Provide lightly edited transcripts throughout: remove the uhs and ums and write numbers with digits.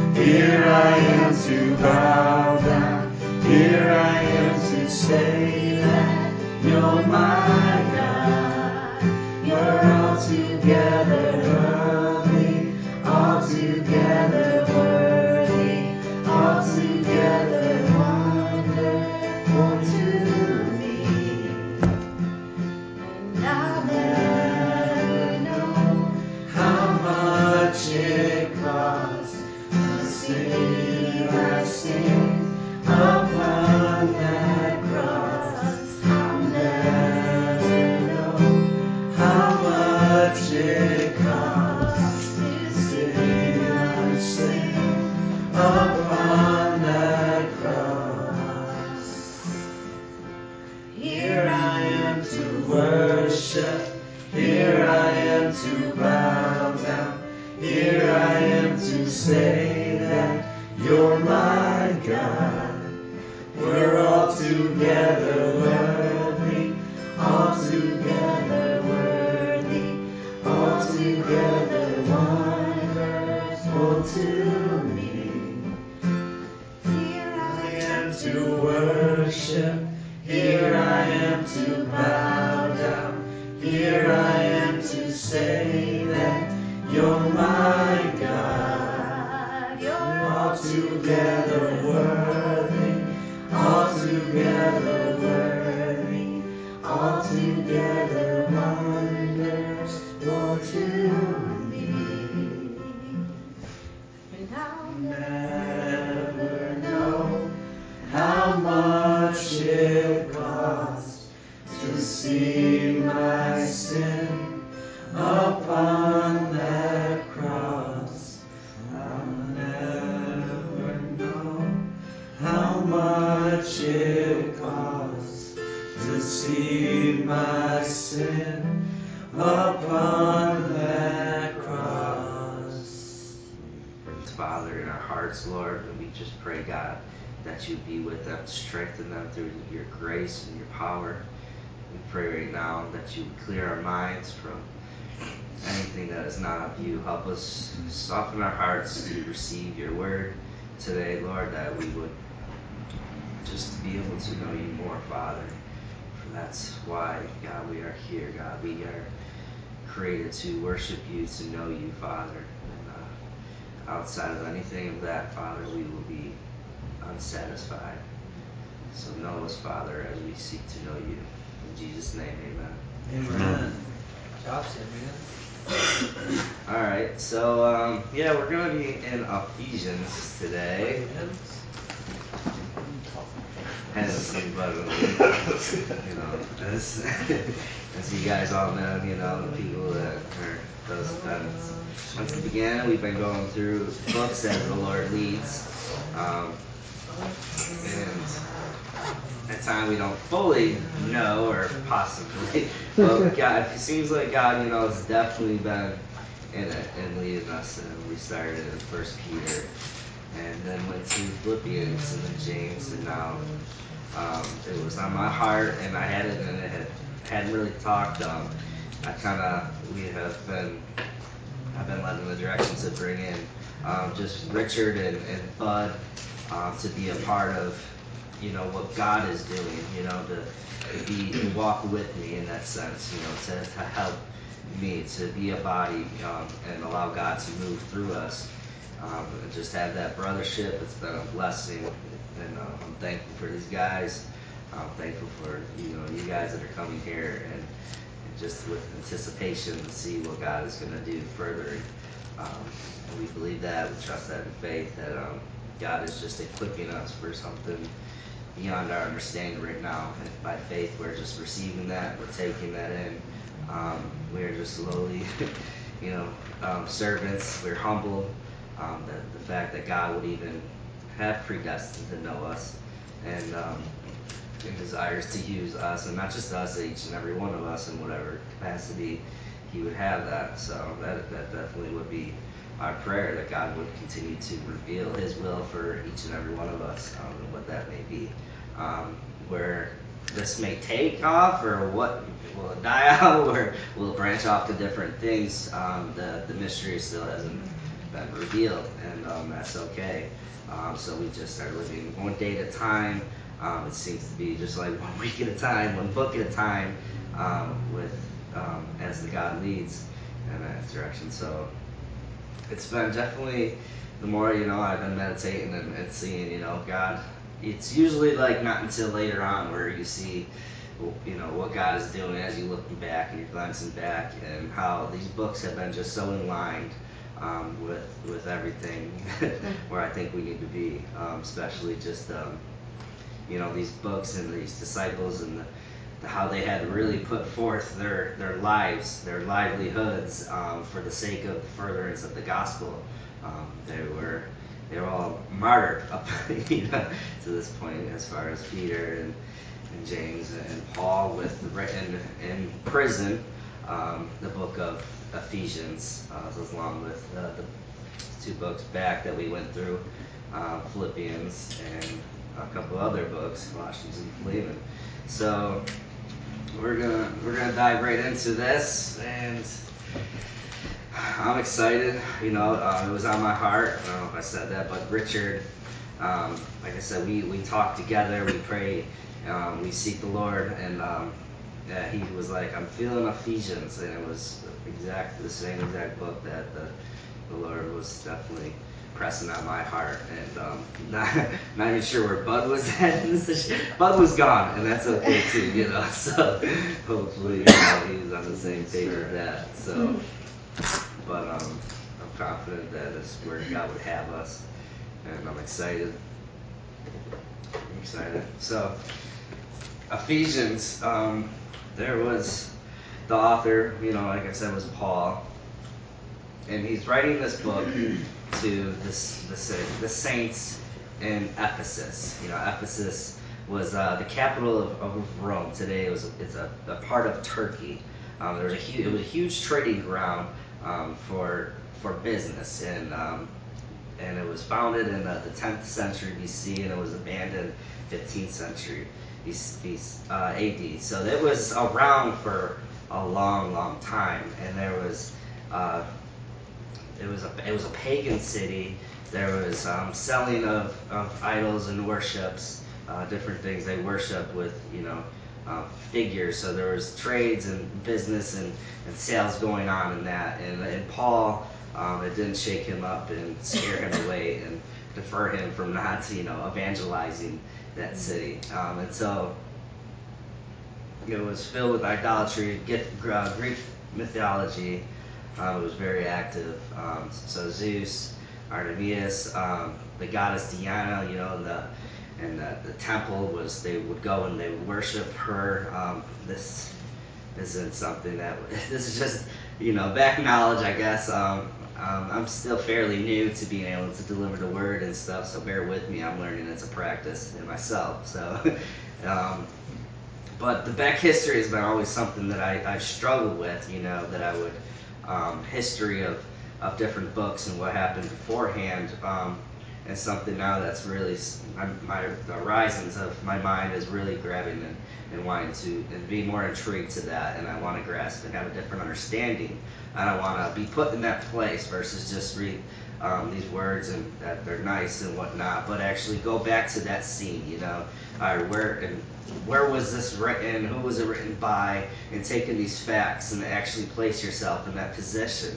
Here I am to bow down. Here I am to say that you're my God. You're altogether lovely, altogether worthy, altogether wonderful to me. And I'll never know how much it costs to save my sin upon that cross. I'll never know how much it costs to save my sin upon that cross. Here I am to worship. Here I am to bow down. Here I am to say that you're my God. We're all together worthy, all together worthy, all together wonderful to me. Here I am to worship. Here I am to bow down. Here I am to say that you're my God. You're altogether worthy, altogether worthy, altogether wonderful to me. And I'll never know how much it costs to see my sin upon that cross. I'll never know how much it costs to see my sin upon that cross. Father, in our hearts, Lord, and we just pray, God, that you be with them, strengthen them through your grace and your power. We pray right now that you would clear our minds from anything that is not of you. Help us soften our hearts to receive your word today, Lord, that we would just be able to know you more, Father. For that's why, God, we are here, God. We are created to worship you, to know you, Father. And outside of anything of that, Father, we will be unsatisfied. So know us, Father, as we seek to know you. In Jesus' name, amen. Amen. Alright, so yeah, we're going to be in Ephesians today. Hence, but you know, as you guys all know, you know, the people that are those that since the beginning, we've been going through books as the Lord leads, and at times we don't fully know, or possibly, but God, it seems like God, you know, has definitely been in it and leading us. And we started in First Peter, and then went to Philippians, and then James, and now it was on my heart, and I had it, and it hadn't really talked. I've been led in the direction to bring in just Richard and Bud to be a part of, you know, what God is doing, you know, to walk with me in that sense, you know, to help me to be a body and allow God to move through us. And just have that brothership. It's been a blessing, and I'm thankful for these guys. I'm thankful for you guys that are coming here, and just with anticipation to see what God is going to do further. And we believe that, we trust that in faith, that God is just equipping us for something beyond our understanding right now. And by faith, we're just receiving that, we're taking that in. We are just slowly, servants. We're humbled. That the fact that God would even have predestined to know us, and desires to use us, and not just us, each and every one of us in whatever capacity He would have that. So that definitely would be our prayer, that God would continue to reveal His will for each and every one of us, and what that may be. Where this may take off, or what will it die out, or will it branch off to different things? The mystery still hasn't been revealed, and that's okay. So we just are living one day at a time. It seems to be just like 1 week at a time, one book at a time, with as the God leads in that direction. So it's been definitely, the more I've been meditating and seeing God. It's usually like not until later on where you see what God is doing as you looking back and you're glancing back, and how these books have been just so in line with everything where I think we need to be, especially just these books and these disciples, and how they had really put forth their lives, their livelihoods, for the sake of the furtherance of the gospel. They were all martyred up to this point, as far as Peter and James and Paul, with written in prison, the book of Ephesians, along with the 2 books back that we went through, Philippians, and a couple other books, Colossians and Philemon. So we're gonna dive right into this, and I'm excited. It was on my heart. I don't know if I said that, but Richard, like I said, we talk together, we pray, we seek the Lord, and he was like, I'm feeling Ephesians, and it was the same exact book that the Lord was definitely pressing on my heart, and not even sure where Bud was at. Bud was gone, and that's okay too, So hopefully, he was on the same page with that. So, but I'm confident that this is where God would have us, and I'm excited. So, Ephesians, there was the author, like I said, was Paul, and he's writing this book to the saints in Ephesus. Ephesus was the capital of Rome. Today it's a part of Turkey. It was a huge trading ground for business, and it was founded in the 10th century BC, and it was abandoned 15th century AD. So it was around for a long time, and there was it was a pagan city. There was selling of idols and worships, different things. They worship with figures. So there was trades and business and sales going on in that. And Paul, it didn't shake him up and scare him away and defer him from not evangelizing that city. And so it was filled with idolatry, Greek mythology. It was very active. So Zeus, Artemis, the goddess Diana, and the temple was, they would go and they would worship her. This isn't something this is just, back knowledge, I guess. I'm still fairly new to being able to deliver the word and stuff, so bear with me. I'm learning it's a practice in myself. So, but the back history has been always something that I've struggled with, that I would, history of different books and what happened beforehand, and something now that's really, the horizons of my mind is really grabbing and wanting to and be more intrigued to that, and I want to grasp and have a different understanding, and I want to be put in that place versus just read these words and that they're nice and whatnot, but actually go back to that scene, where was this written, who was it written by, and taking these facts and actually place yourself in that position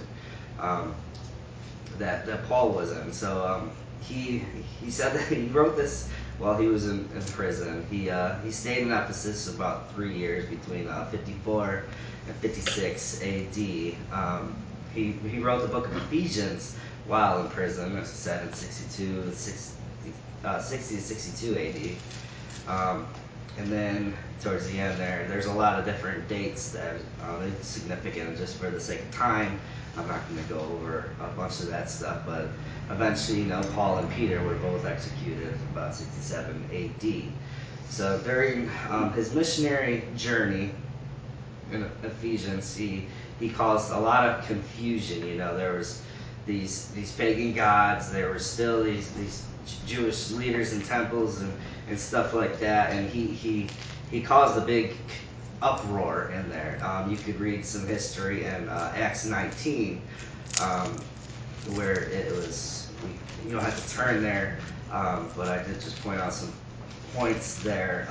that Paul was in. So he said that he wrote this while he was in prison. He stayed in Ephesus about 3 years, between 54 and 56 AD. He wrote the book of Ephesians while in prison, as I said, in 60 to 62 AD. And then towards the end there's a lot of different dates that are significant. Just for the sake of time, I'm not going to go over a bunch of that stuff, but eventually, Paul and Peter were both executed about 67 AD. So during his missionary journey in Ephesians, he caused a lot of confusion. There was these pagan gods. There were still these Jewish leaders and temples and stuff like that, and he caused a big uproar in there. You could read some history in Acts 19, where it was, you don't have to turn there, but I did just point out some points there.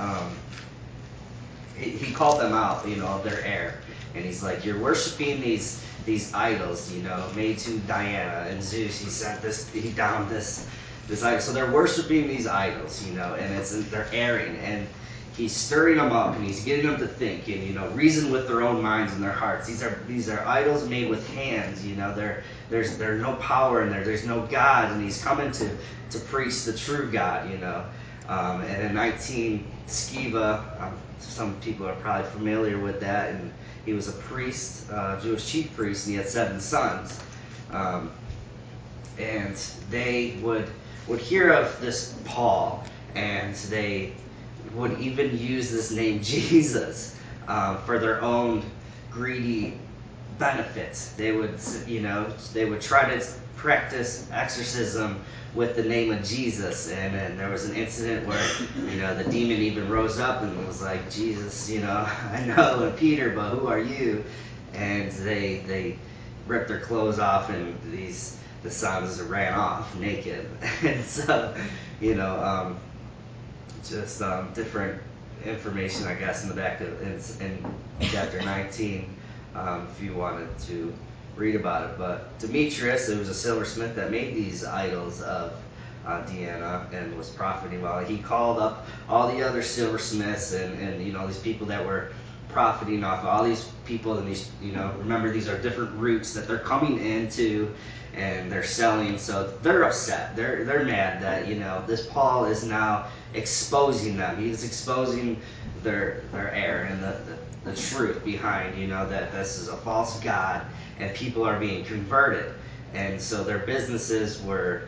He called them out, of their error, and he's like, you're worshiping these idols, made to Diana and Zeus. He sent this, he downed this idol. So they're worshiping these idols, and they're erring, and he's stirring them up, and he's getting them to think and reason with their own minds and their hearts. These are idols made with hands. There's no power in there. There's no God, and he's coming to preach the true God. And in 19 Sceva, some people are probably familiar with that, and he was a priest, Jewish chief priest, and he had 7 sons. And they would hear of this Paul, and they would even use this name Jesus for their own greedy benefits. They would try to practice exorcism with the name of Jesus, and then there was an incident where the demon even rose up and was like, Jesus, I know, and Peter, but who are you? And they ripped their clothes off, and the sons ran off naked. And so just different information, I guess, in the back of in chapter 19, if you wanted to read about it. But Demetrius, it was a silversmith that made these idols of Diana and was profiting well. He called up all the other silversmiths and these people that were profiting off all these people, and these remember, these are different routes that they're coming into and they're selling. So they're upset. They're mad that this Paul is now exposing them. He's exposing their error and the truth behind that this is a false god, and people are being converted, and so their businesses were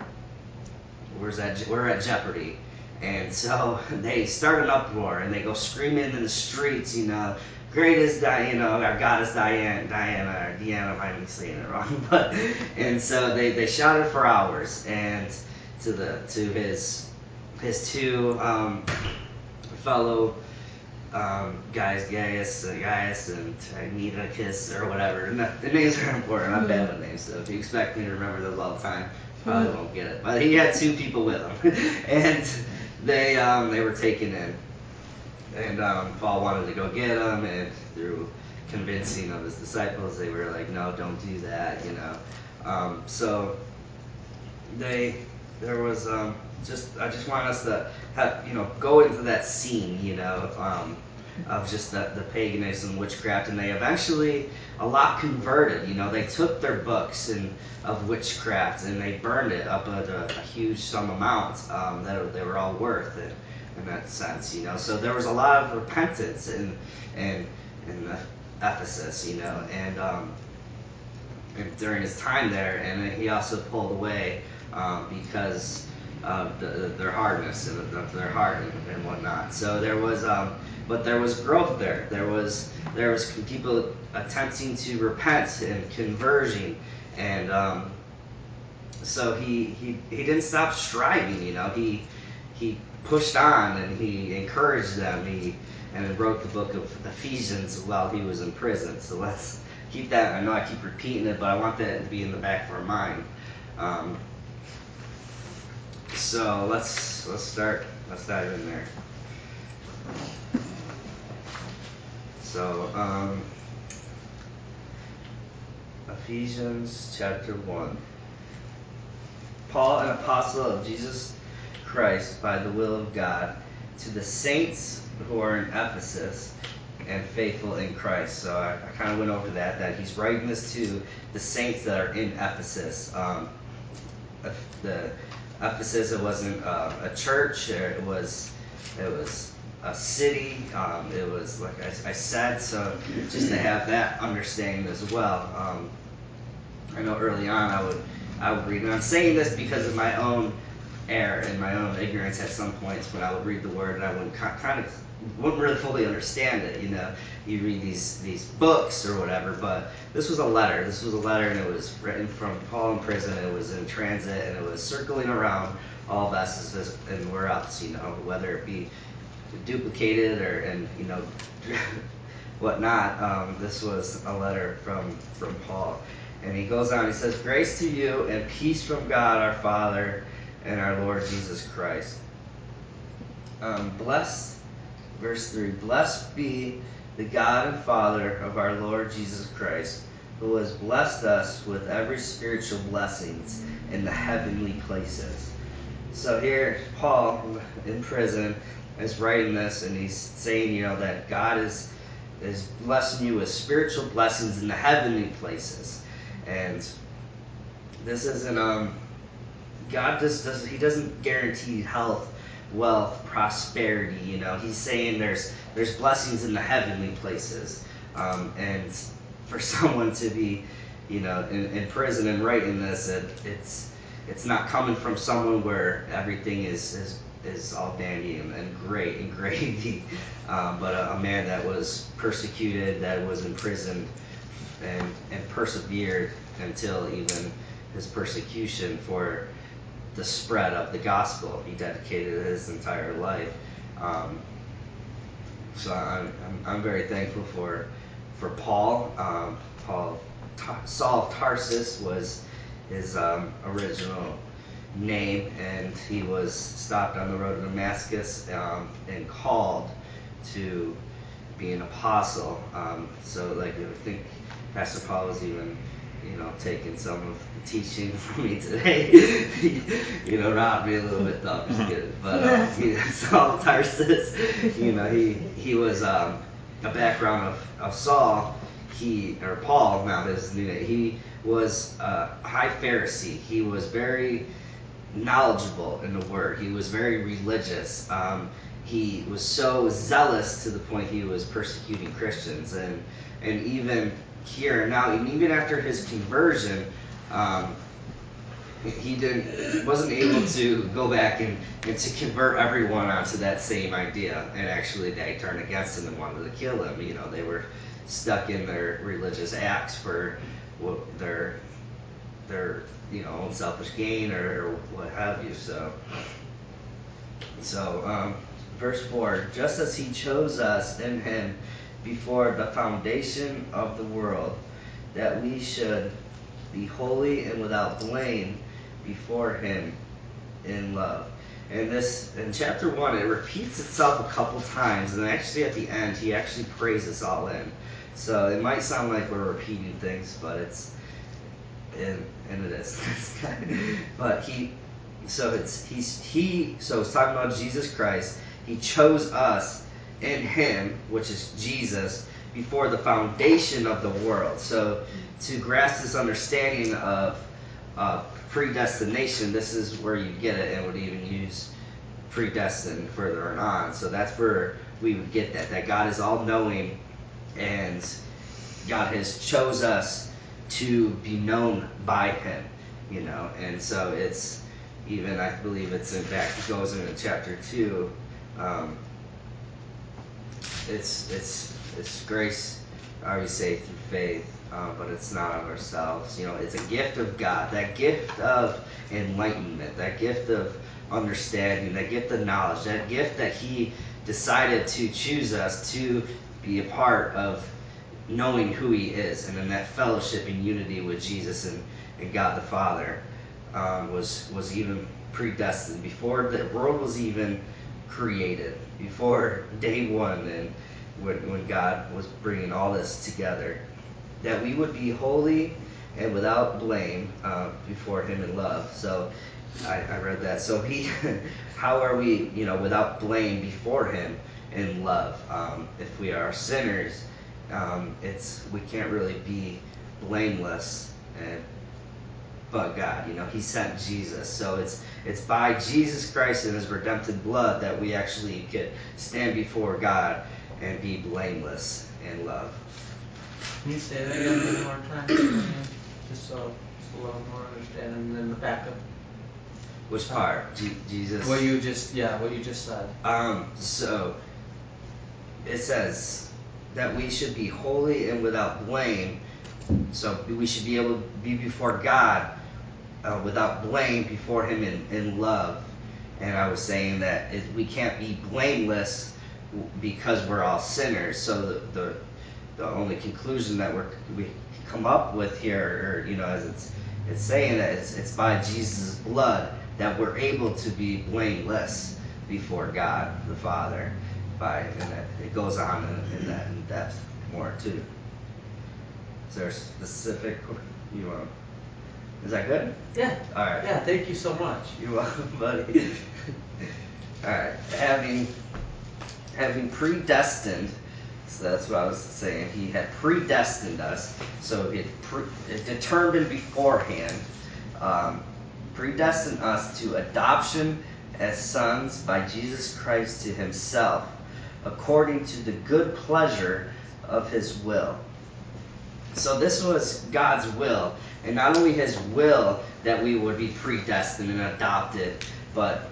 at jeopardy. And so they start an uproar, and they go screaming in the streets, great is Diana, our goddess Diana, I might be saying it wrong, but, and so they shouted for hours, and to his 2 fellow guys, Gaius and Nidicus or whatever. The names are important. I'm bad with names, so if you expect me to remember those all the time, probably won't get it. But he had 2 people with him, and they were taken in. And Paul wanted to go get them, and through convincing of his disciples, they were like, no, don't do that, So there was I just want us to have, go into that scene, of just the paganism, witchcraft, and they eventually, a lot converted, they took their books of witchcraft, and they burned it up at a huge sum amount that they were all worth in that sense, So there was a lot of repentance in Ephesus, and during his time there, and he also pulled away because of their hardness and of their heart and whatnot. So there was, but there was growth there. There was people attempting to repent and conversion, and so he didn't stop striving. He pushed on, and he encouraged them. And wrote the book of Ephesians while he was in prison. So let's keep that. I know I keep repeating it, but I want that to be in the back of our mind. So let's start. Let's dive in there. So Ephesians chapter 1. Paul, an apostle of Jesus Christ by the will of God, to the saints who are in Ephesus and faithful in Christ. So I kind of went over that he's writing this to the saints that are in Ephesus. The Ephesus, it wasn't a church, it was a city. It was, like I said, so just to have that understanding as well. I know early on I would read, and I'm saying this because of my own error and my own ignorance at some points when I would read the word and I wouldn't really fully understand it. You read these books or whatever, but this was a letter. This was a letter, and it was written from Paul in prison. It was in transit, and it was circling around all of Ephesus and where else, whether it be duplicated or whatnot. This was a letter from Paul, And he goes on, he says, grace to you and peace from God our Father and our Lord Jesus Christ. Verse 3, blessed be the God and Father of our Lord Jesus Christ, who has blessed us with every spiritual blessings in the heavenly places. So here, Paul, in prison, is writing this, and he's saying, that God is blessing you with spiritual blessings in the heavenly places. And this isn't, God he doesn't guarantee health, wealth, prosperity. He's saying there's blessings in the heavenly places. And for someone to be, in prison and writing this, it's not coming from someone where everything is all dandy and great and gravy, but a man that was persecuted, that was imprisoned, and persevered until even his persecution for the spread of the gospel. He dedicated his entire life. So I'm very thankful for Paul. Saul of Tarsus was his original name, and he was stopped on the road to Damascus and called to be an apostle. So I think Pastor Paul was even taking some of the teaching from me today. Robbed me a little bit, though. I'm just kidding. But Saul of Tarsus, he was a background of Saul. Paul, now his new name, he was a high Pharisee. He was very knowledgeable in the word. He was very religious. He was so zealous to the point he was persecuting Christians, and even here now, and even after his conversion, he wasn't able to go back and to convert everyone onto that same idea. And actually, they turned against him and wanted to kill him. They were stuck in their religious acts for their own selfish gain or what have you. So verse 4, just as he chose us in him before the foundation of the world, that we should be holy and without blame before him in love. And this, in chapter 1, it repeats itself a couple times, and actually at the end, he actually prays us all in. So it might sound like we're repeating things, but and it is. But it's talking about Jesus Christ. He chose us in him, which is Jesus, before the foundation of the world. So to grasp this understanding of predestination, this is where you get it, and would even use predestined further on. So that's where we would get that God is all-knowing, and God has chose us to be known by him, and so it's even, I believe it's in fact, it goes into chapter 2, it's grace, are we saved through faith, but it's not of ourselves. It's a gift of God, that gift of enlightenment, that gift of understanding, that gift of knowledge, that gift that he decided to choose us to be a part of knowing who he is, and in that fellowship and unity with Jesus and God the Father, was even predestined before the world was even created, before day one, and when God was bringing all this together, that we would be holy and without blame before him in love. So I read that. So how are we, without blame before him in love? If we are sinners, we can't really be blameless, but God, he sent Jesus. So it's by Jesus Christ and his redemptive blood that we actually could stand before God and be blameless in love. Can you say that again one more time? Just so a little more understanding, and then the backup. Which part? Jesus? What you just said. So it says that we should be holy and without blame. So we should be able to be before God without blame before him in love. And I was saying that we can't be blameless because we're all sinners. So the only conclusion that we come up with here, or as it's saying that it's by Jesus' blood that we're able to be blameless before God the Father. And that it goes on in that in depth more too. Is there a specific you want? Is that good? Yeah. All right. Yeah. Thank you so much. You're welcome, buddy. All right. Having predestined. So that's what I was saying. He had predestined us. So it determined beforehand. Predestined us to adoption as sons by Jesus Christ to himself, according to the good pleasure of his will. So this was God's will, and not only his will that we would be predestined and adopted, but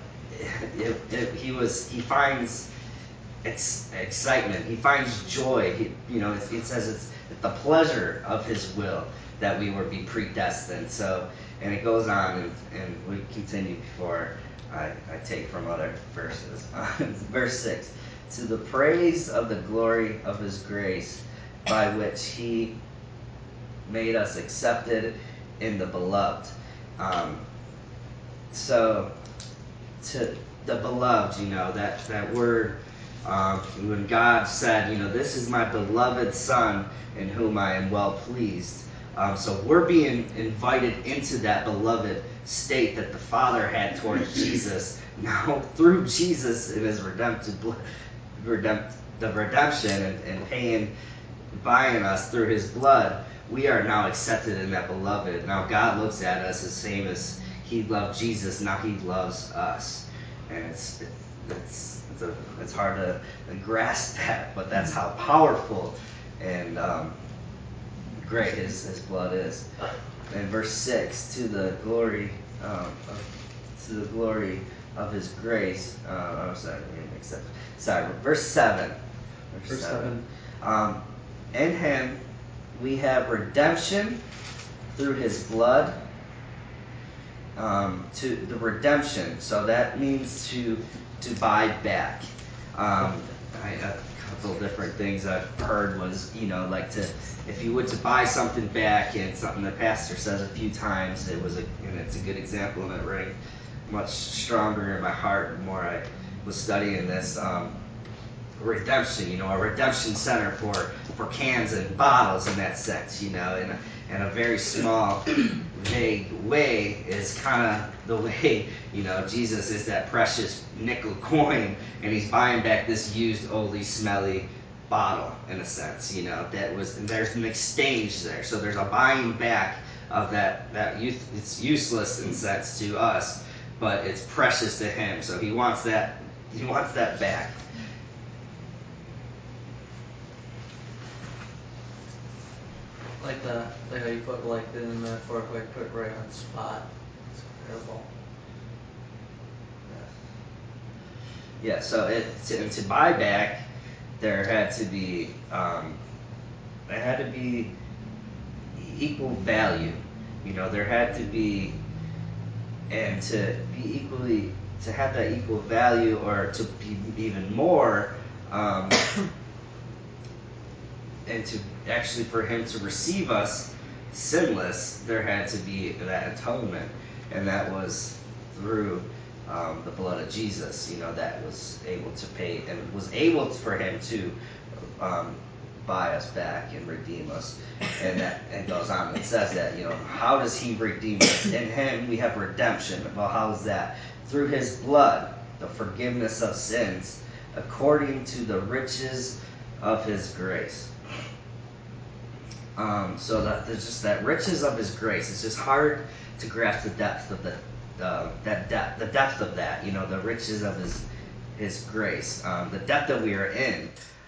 he finds excitement, he finds joy. It says it's the pleasure of his will that we would be predestined. So, and it goes on, and we continue before I take from other verses. Verse 6, to the praise of the glory of his grace, by which he made us accepted in the beloved. So, to the beloved, that word, when God said, this is my beloved Son in whom I am well pleased. So we're being invited into that beloved state that the Father had towards Jesus. Now, through Jesus and his the redemption and buying us through his blood, we are now accepted in that beloved. Now God looks at us the same as he loved Jesus. Now he loves us, and it's hard to grasp that, but that's how powerful and great his blood is. And verse 6, to the glory of his grace. Verse 7. Verse 7. In him we have redemption through his blood, to the redemption. So that means to buy back. A couple different things I've heard was, if you were to buy something back, and something the pastor says a few times, and it's a good example, and it rang much stronger in my heart the more I was studying this. Redemption, a redemption center for cans and bottles in that sense, in a very small, vague way is kind of the way, Jesus is that precious nickel coin, and he's buying back this used, oldly, smelly bottle, in a sense, and there's an exchange there. So there's a buying back of that it's useless in sense to us, but it's precious to him. So he wants that back. Like how you put in the metaphorically put it right on the spot. It's incredible. Yeah. So to buy back, there had to be equal value. There had to be, and to have that equal value, or to be even more. And to actually, for him to receive us sinless, there had to be that atonement, and that was through the blood of Jesus. That was able to pay, and was able for him to buy us back and redeem us. And that it goes on. It says that how does he redeem us? In him we have redemption. Well, how is that? Through his blood, the forgiveness of sins, according to the riches of his grace. So that there's just that riches of his grace. It's just hard to grasp the depth of the depth of that. The riches of his grace, the depth that we are in.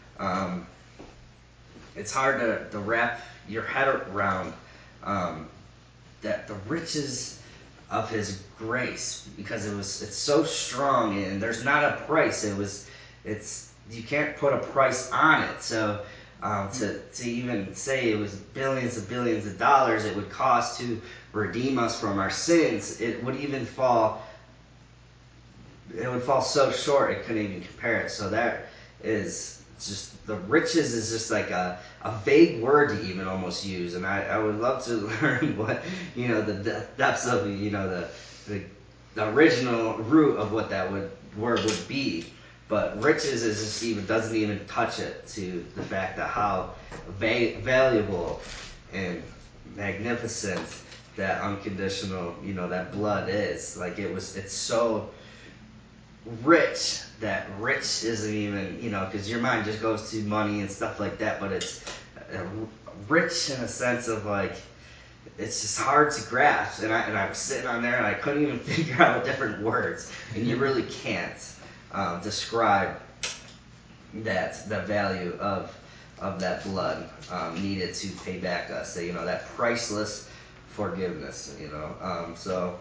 It's hard to wrap your head around that the riches of his grace, because it's so strong, and there's not a price. You can't put a price on it. So to even say it was billions of dollars it would cost to redeem us from our sins, it would fall so short it couldn't even compare it. So that is just the riches is just like a vague word to even almost use, and I would love to learn what the depths of the original root of what that word would be. But riches is just even doesn't even touch it to the fact that how valuable and magnificent that unconditional that blood is. Like it's so rich that rich isn't even because your mind just goes to money and stuff like that, but it's rich in a sense of like it's just hard to grasp, and I was sitting on there and I couldn't even figure out different words, and you really can't describe the value of that blood needed to pay back us, that priceless forgiveness, so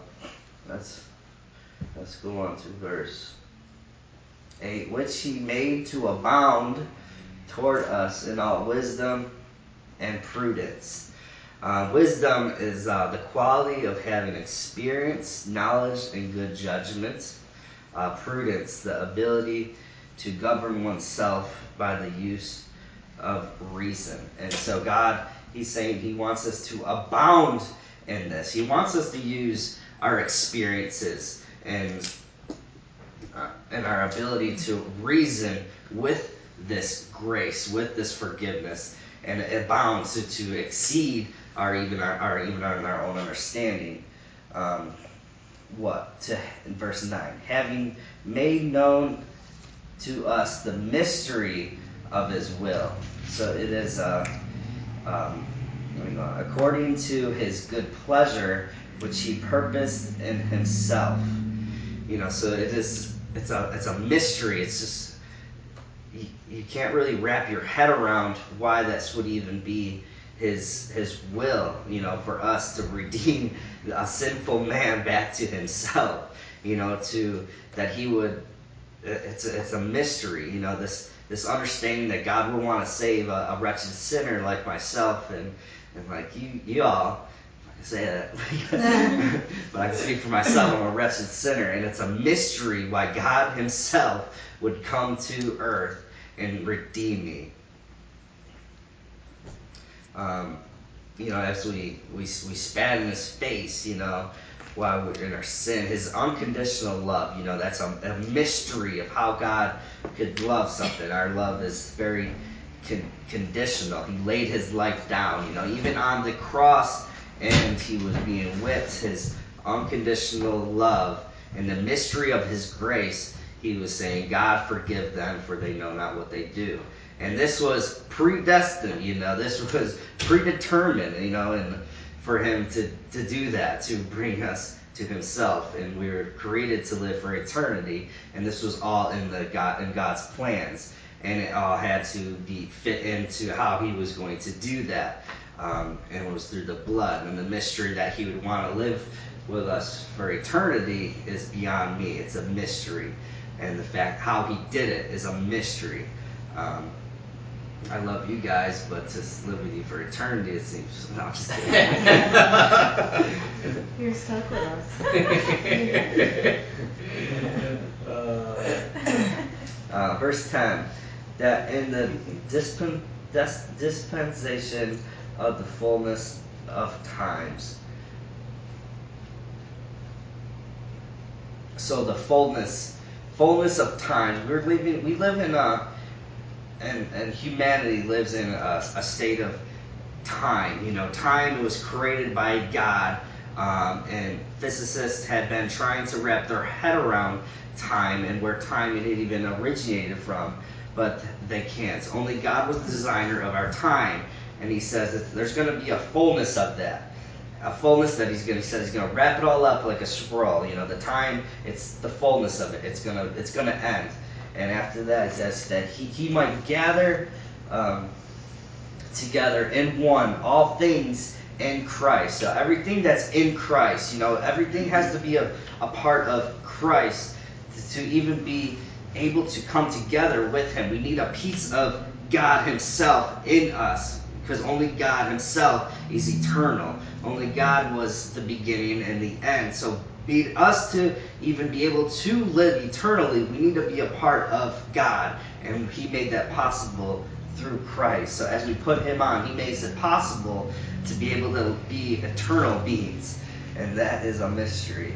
let's go on to verse 8, which he made to abound toward us in all wisdom and prudence. Wisdom is the quality of having experience, knowledge, and good judgment. Prudence, the ability to govern oneself by the use of reason. And so God, he's saying he wants us to abound in this. He wants us to use our experiences and our ability to reason with this grace, with this forgiveness, and abound to exceed our own understanding. In verse 9, having made known to us the mystery of his will. So it is according to his good pleasure, which he purposed in himself. So it's a mystery. It's just you can't really wrap your head around why this would even be his will, for us to redeem a sinful man back to himself, to that he would. It's a mystery, this understanding that God would want to save a wretched sinner like myself and like you all. I can say that, but I can speak for myself. I'm a wretched sinner, and it's a mystery why God himself would come to earth and redeem me. As we spat in his face, while we're in our sin, his unconditional love, that's a mystery of how God could love something. Our love is very conditional. He laid his life down, even on the cross, and he was being whipped. His unconditional love and the mystery of his grace, he was saying, God, forgive them, for they know not what they do. And this was predestined, this was predetermined, and for him to do that, to bring us to himself. And we were created to live for eternity, and this was all in God's plans. And it all had to be fit into how he was going to do that. And it was through the blood. And the mystery that he would want to live with us for eternity is beyond me. It's a mystery. And the fact how he did it is a mystery. I love you guys, but to live with you for eternity, it seems. No, I'm just kidding. You're stuck with us. Verse 10, that in the dispensation of the fullness of times. So the fullness of times. We live in and humanity lives in a state of time. Time was created by God, and physicists had been trying to wrap their head around time and where time had even originated from, but they can't. Only God was the designer of our time, and he says that there's going to be a fullness of that. A fullness that he's going to wrap it all up like a scroll. The time, it's the fullness of it. It's going to end. And after that, it says that he might gather together in one all things in Christ. So everything that's in Christ, everything has to be a part of Christ to even be able to come together with him. We need a piece of God himself in us, because only God himself is eternal. Only God was the beginning and the end. So us to even be able to live eternally, we need to be a part of God. And he made that possible through Christ. So as we put him on, he makes it possible to be able to be eternal beings. And that is a mystery.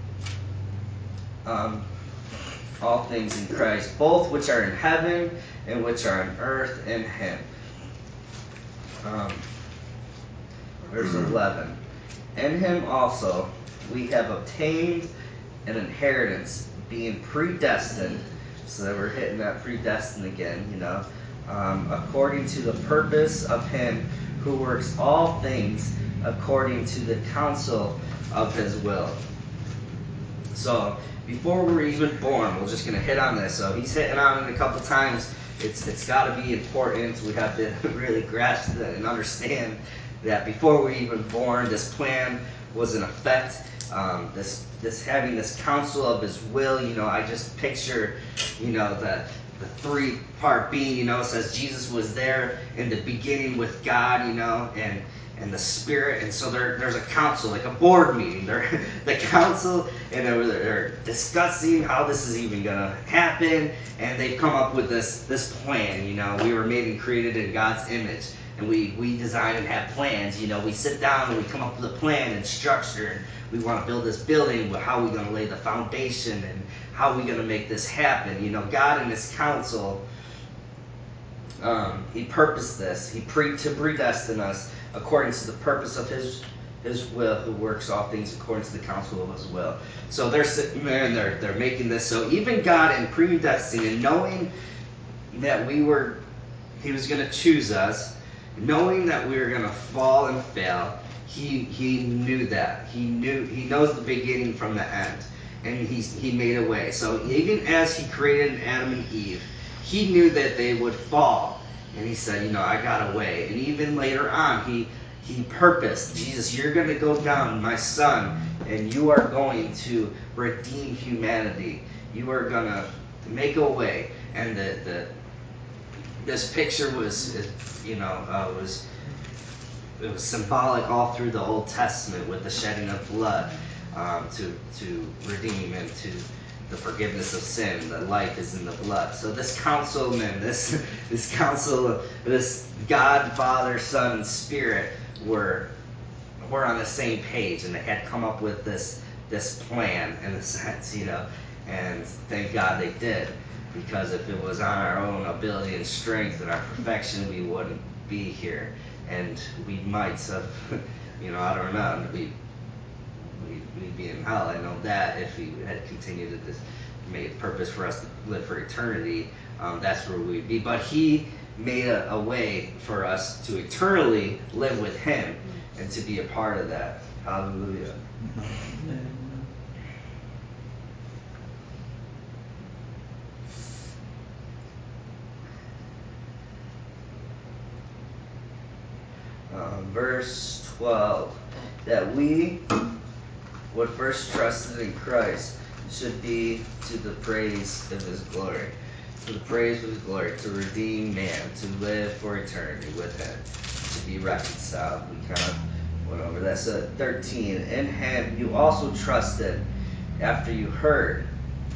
All things in Christ, both which are in heaven and which are on earth in him. Verse 11. In him also we have obtained an inheritance, being predestined. So that we're hitting that predestined again, according to the purpose of him who works all things according to the counsel of his will. So before we're even born, we're just going to hit on this. So he's hitting on it a couple times. It's got to be important. We have to really grasp that and understand that before we're even born, this plan was in effect. This having this counsel of his will, I just picture, the three-part being, it says Jesus was there in the beginning with God, and the Spirit, and so there's a council, like a board meeting. The council, and they're discussing how this is even gonna happen, and they've come up with this plan. We were made and created in God's image, and we design and have plans. We sit down and we come up with a plan and structure, and we want to build this building. How are we gonna lay the foundation, and how are we gonna make this happen? God in His counsel, He purposed this. He to predestine us according to the purpose of His will, who works all things according to the counsel of His will. So they're sitting there and they're making this. So even God in predestining and knowing that He was going to choose us, knowing that we were going to fall and fail, He knew that. He knows the beginning from the end, and He made a way. So even as He created Adam and Eve, He knew that they would fall. And He said, I got a way. And even later on, He purposed, Jesus, you're going to go down, my Son, and you are going to redeem humanity. You are going to make a way. And this picture was symbolic all through the Old Testament with the shedding of blood to redeem and to the forgiveness of sin. The life is in the blood. So this councilman, this council, this God, Father, Son, and Spirit were on the same page, and they had come up with this plan in a sense, and thank God they did, because if it was on our own ability and strength and our perfection, we wouldn't be here, and we might have, I don't know, we'd be in hell. I know that if He had continued to made a purpose for us to live for eternity, that's where we'd be. But He made a way for us to eternally live with Him and to be a part of that. Hallelujah. Verse 12, that we would first trusted in Christ should be to the praise of His glory. To the praise of His glory, to redeem man, to live for eternity with Him, to be reconciled. We kind of went over that. So 13, in Him you also trusted after you heard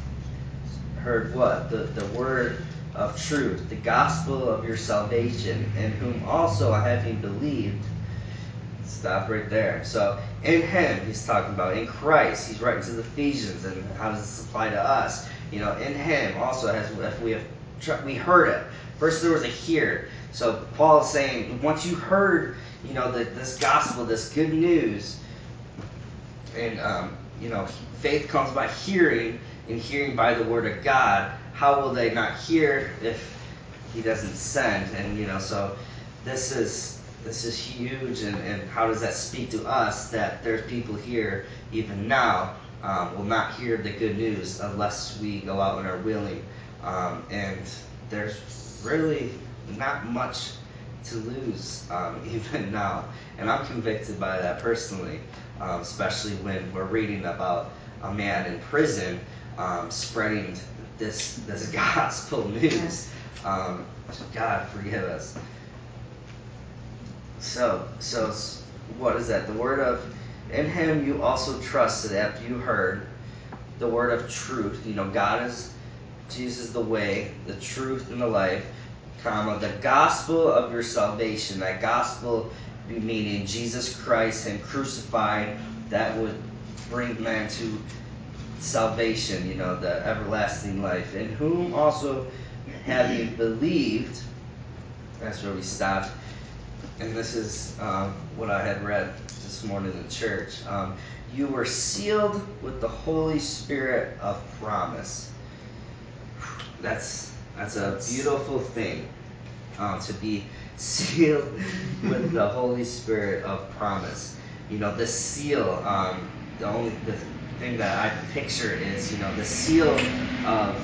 what? The word of truth, the gospel of your salvation, in whom also having believed. Stop right there. So in Him, he's talking about, in Christ, he's writing to the Ephesians, and how does this apply to us? In Him also, if we heard it. First there was a hear. So Paul is saying, once you heard, this gospel, this good news, and faith comes by hearing, and hearing by the word of God. How will they not hear if He doesn't send? And so this is huge, and how does that speak to us, that there's people here even now will not hear the good news unless we go out and are willing, and there's really not much to lose even now, and I'm convicted by that personally, especially when we're reading about a man in prison spreading this gospel news. God forgive us. So what is that? The word of, in Him you also trusted after you heard the word of truth. God is Jesus is the way, the truth, and the life, comma, the gospel of your salvation. That gospel meaning Jesus Christ, Him crucified, that would bring man to salvation, the everlasting life. In whom also having believed, that's where we stopped. And this is what I had read this morning in church. You were sealed with the Holy Spirit of promise. That's a beautiful thing, to be sealed with the Holy Spirit of promise. The seal. The thing that I picture is, the seal of.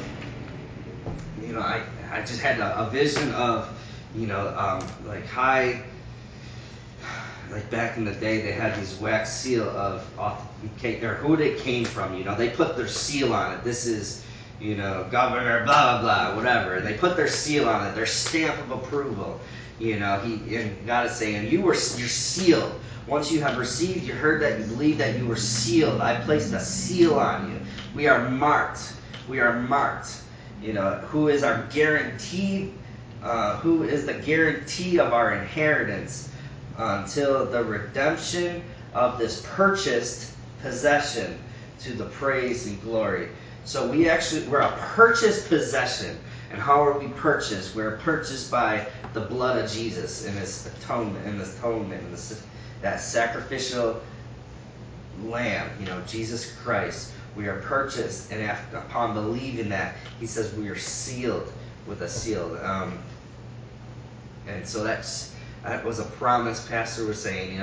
I just had a vision of, like high. Like back in the day, they had these wax seal of or who they came from. They put their seal on it. This is, Governor blah blah blah, whatever. They put their seal on it, their stamp of approval. And God is saying, you're sealed. Once you have received, you heard that, you believe that, you were sealed. I placed a seal on you. We are marked. We are marked. Who is our guarantee? Who is the guarantee of our inheritance? Until the redemption of this purchased possession, to the praise and glory. So we're a purchased possession. And how are we purchased? We're purchased by the blood of Jesus and His atonement, and that sacrificial lamb, Jesus Christ. We are purchased, and upon believing that, He says we are sealed with a seal. And so that was a promise. Pastor was saying,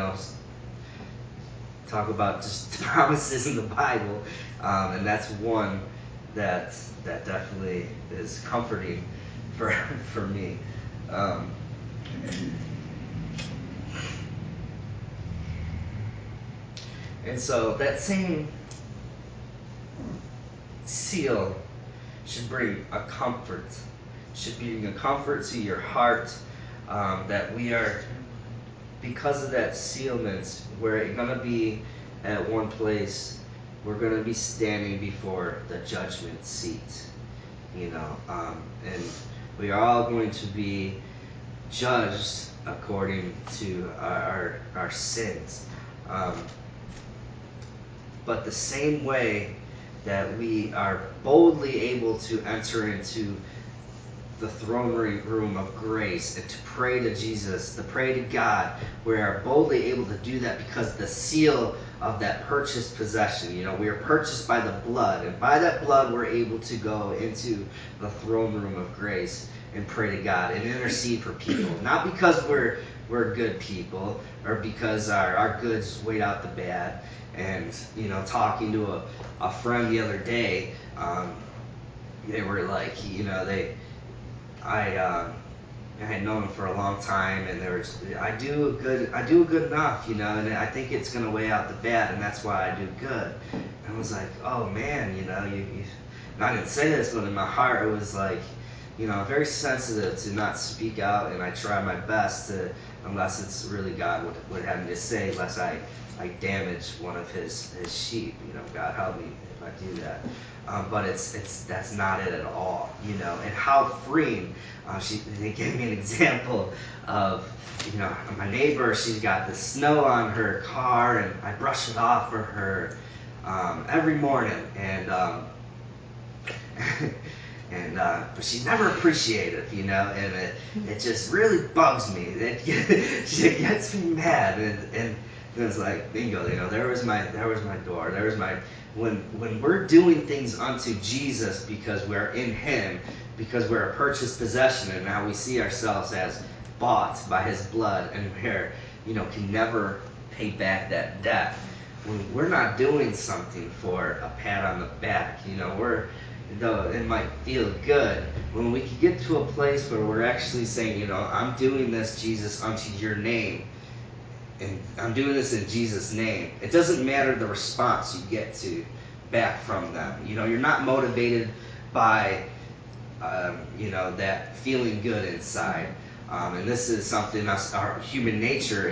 talk about just promises in the Bible, and that's one that definitely is comforting for me. And so that same seal should bring a comfort. Should bring a comfort to your heart, that we are, because of that sealment, we're going to be at one place. We're going to be standing before the judgment seat, and we are all going to be judged according to our sins. But the same way that we are boldly able to enter into the throne room of grace and to pray to Jesus, to pray to God, we are boldly able to do that because the seal of that purchased possession. We are purchased by the blood, and by that blood we're able to go into the throne room of grace and pray to God and intercede for people. Not because we're good people, or because our goods weighed out the bad. And talking to a friend the other day, they were like, I had known him for a long time, and I do good enough, and I think it's gonna weigh out the bad, and that's why I do good. And I was like, oh man, you and I didn't say this, but in my heart it was like, I'm very sensitive to not speak out, and I try my best to, unless it's really God would have me to say, unless I damage one of his sheep. God help me if I do that. But that's not it at all. And how freeing. They gave me an example of, my neighbor. She's got the snow on her car, and I brush it off for her every morning, and but she's never appreciative, and it just really bugs me. It gets me mad, and it's like, bingo, there was my door. When we're doing things unto Jesus because we're in Him, because we're a purchased possession, and now we see ourselves as bought by His blood, and we're, can never pay back that debt. When we're not doing something for a pat on the back, though it might feel good, when we can get to a place where we're actually saying, I'm doing this, Jesus, unto your name, and I'm doing this in Jesus' name. It doesn't matter the response you get back from them. You're not motivated by, that feeling good inside. And this is something our human nature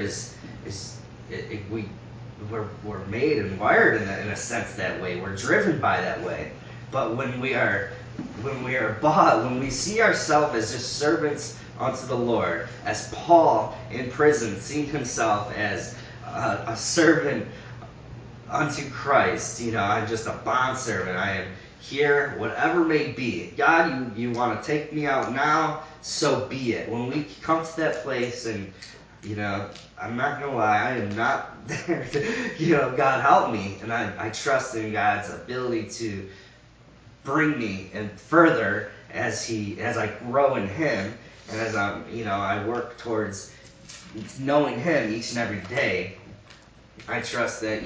we're made and wired in a sense that way. We're driven by that way. But when we are when we are bought, when we see ourselves as just servants unto the Lord, as Paul in prison seen himself as a servant unto Christ. I'm just a bondservant. I am here, whatever may be. God, you want to take me out now, so be it. When we come to that place, and I'm not gonna lie, I am not there. God help me, and I trust in God's ability to bring me and further as I grow in Him, and as I work towards knowing Him each and every day. I trust that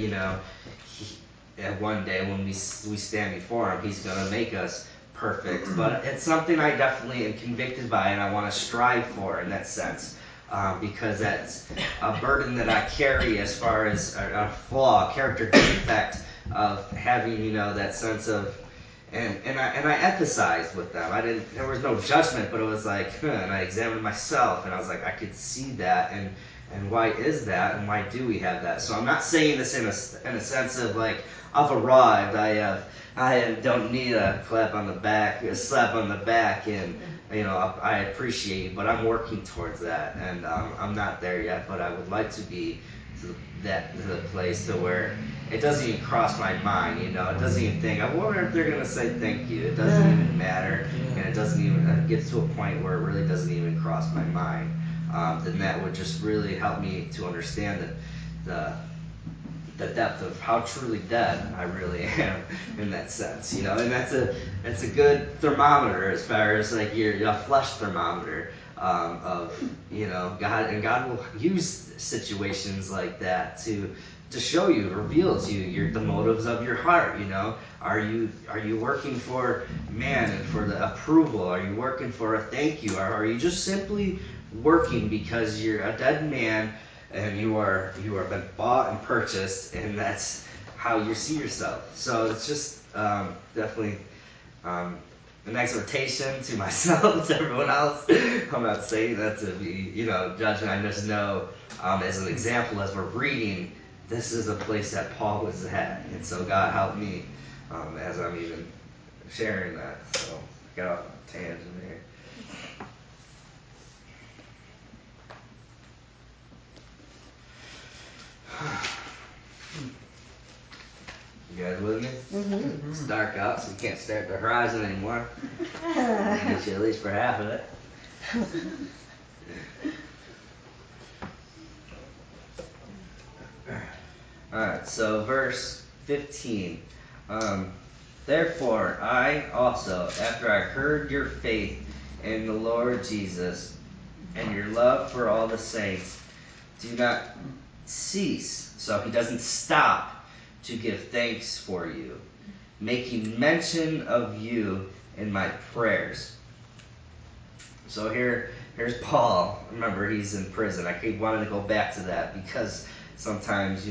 at one day when we stand before Him, He's gonna make us perfect. But it's something I definitely am convicted by, and I want to strive for in that sense, because that's a burden that I carry as far as a flaw, character defect of having that sense of. And I empathized with them. There was no judgment, but it was like, and I examined myself, and I was like, I could see that, and why is that, and why do we have that? So I'm not saying this in a sense of like, I've arrived, I don't need a slap on the back, and I appreciate it, but I'm working towards that, and I'm not there yet, but I would like to be to the place to where it doesn't even cross my mind, it doesn't even think, I wonder if they're going to say thank you. It doesn't even matter, and it doesn't even, it gets to a point where it really doesn't even cross my mind. Then that would just really help me to understand the depth of how truly dead I really am in that sense, and that's a good thermometer as far as like your flesh thermometer of God will use situations like that to show you, reveal to you the motives of your heart. Are you working for man and for the approval? Are you working for a thank you? Or are you just simply working because you're a dead man and you are been bought and purchased, and that's how you see yourself? So it's just definitely an exhortation to myself, to everyone else. I'm not saying that to be judging. I just know as an example, as we're reading, this is a place that Paul was at, and so God help me as I'm even sharing that. So I got off on a tangent here. You guys with me? Mm-hmm. It's dark out, so you can't stare at the horizon anymore. Get you at least for half of it. Alright, so verse 15. Therefore, I also, after I heard your faith in the Lord Jesus and your love for all the saints, do not cease. So he doesn't stop to give thanks for you, making mention of you in my prayers. So here's Paul. Remember, he's in prison. I keep wanting to go back to that because sometimes,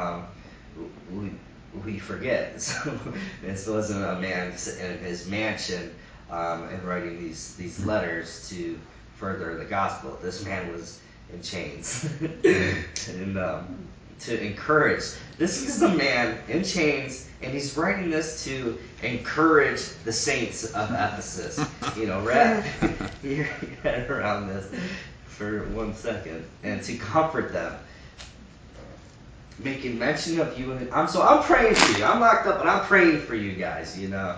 we forget. So this wasn't a man in his mansion and writing these letters to further the gospel. This man was in chains. And to encourage. This is a man in chains, and he's writing this to encourage the saints of Ephesus. Wrap your head around this for 1 second, and to comfort them. Making mention of you, and I'm praying for you. I'm locked up, but I'm praying for you guys.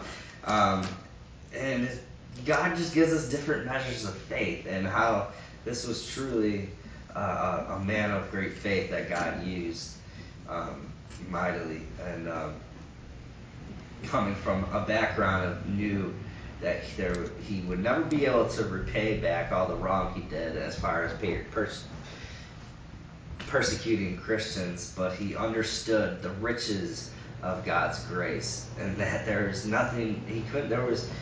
And God just gives us different measures of faith, and how this was truly a man of great faith that God used mightily, and coming from a background of knew that he would never be able to repay back all the wrong he did as far as persecuting Christians, but he understood the riches of God's grace, and that there's nothing he couldn't.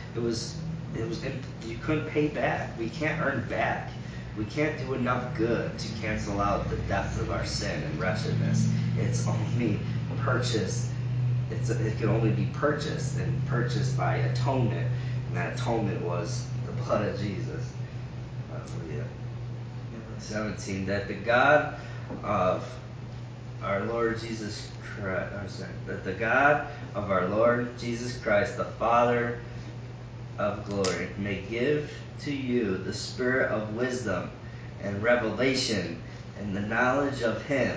You couldn't pay back. We can't earn back. We can't do enough good to cancel out the depth of our sin and wretchedness. It's only purchased. It can only be purchased, and purchased by atonement, and that atonement was the blood of Jesus. Hallelujah. 17. That the God of our Lord Jesus Christ, that the God of our Lord Jesus Christ, the Father of glory may give to you the spirit of wisdom and revelation and the knowledge of him.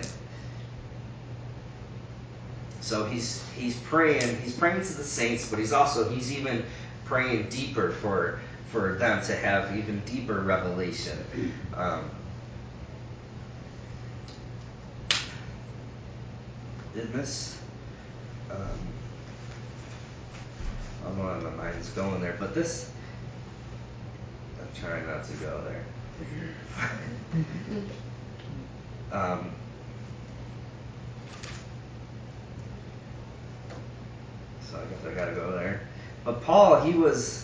So he's praying to the saints, but he's even praying deeper for them to have even deeper revelation. In this, I don't know why my mind's going there, but this, I'm trying not to go there. So I guess I gotta go there. But Paul, he was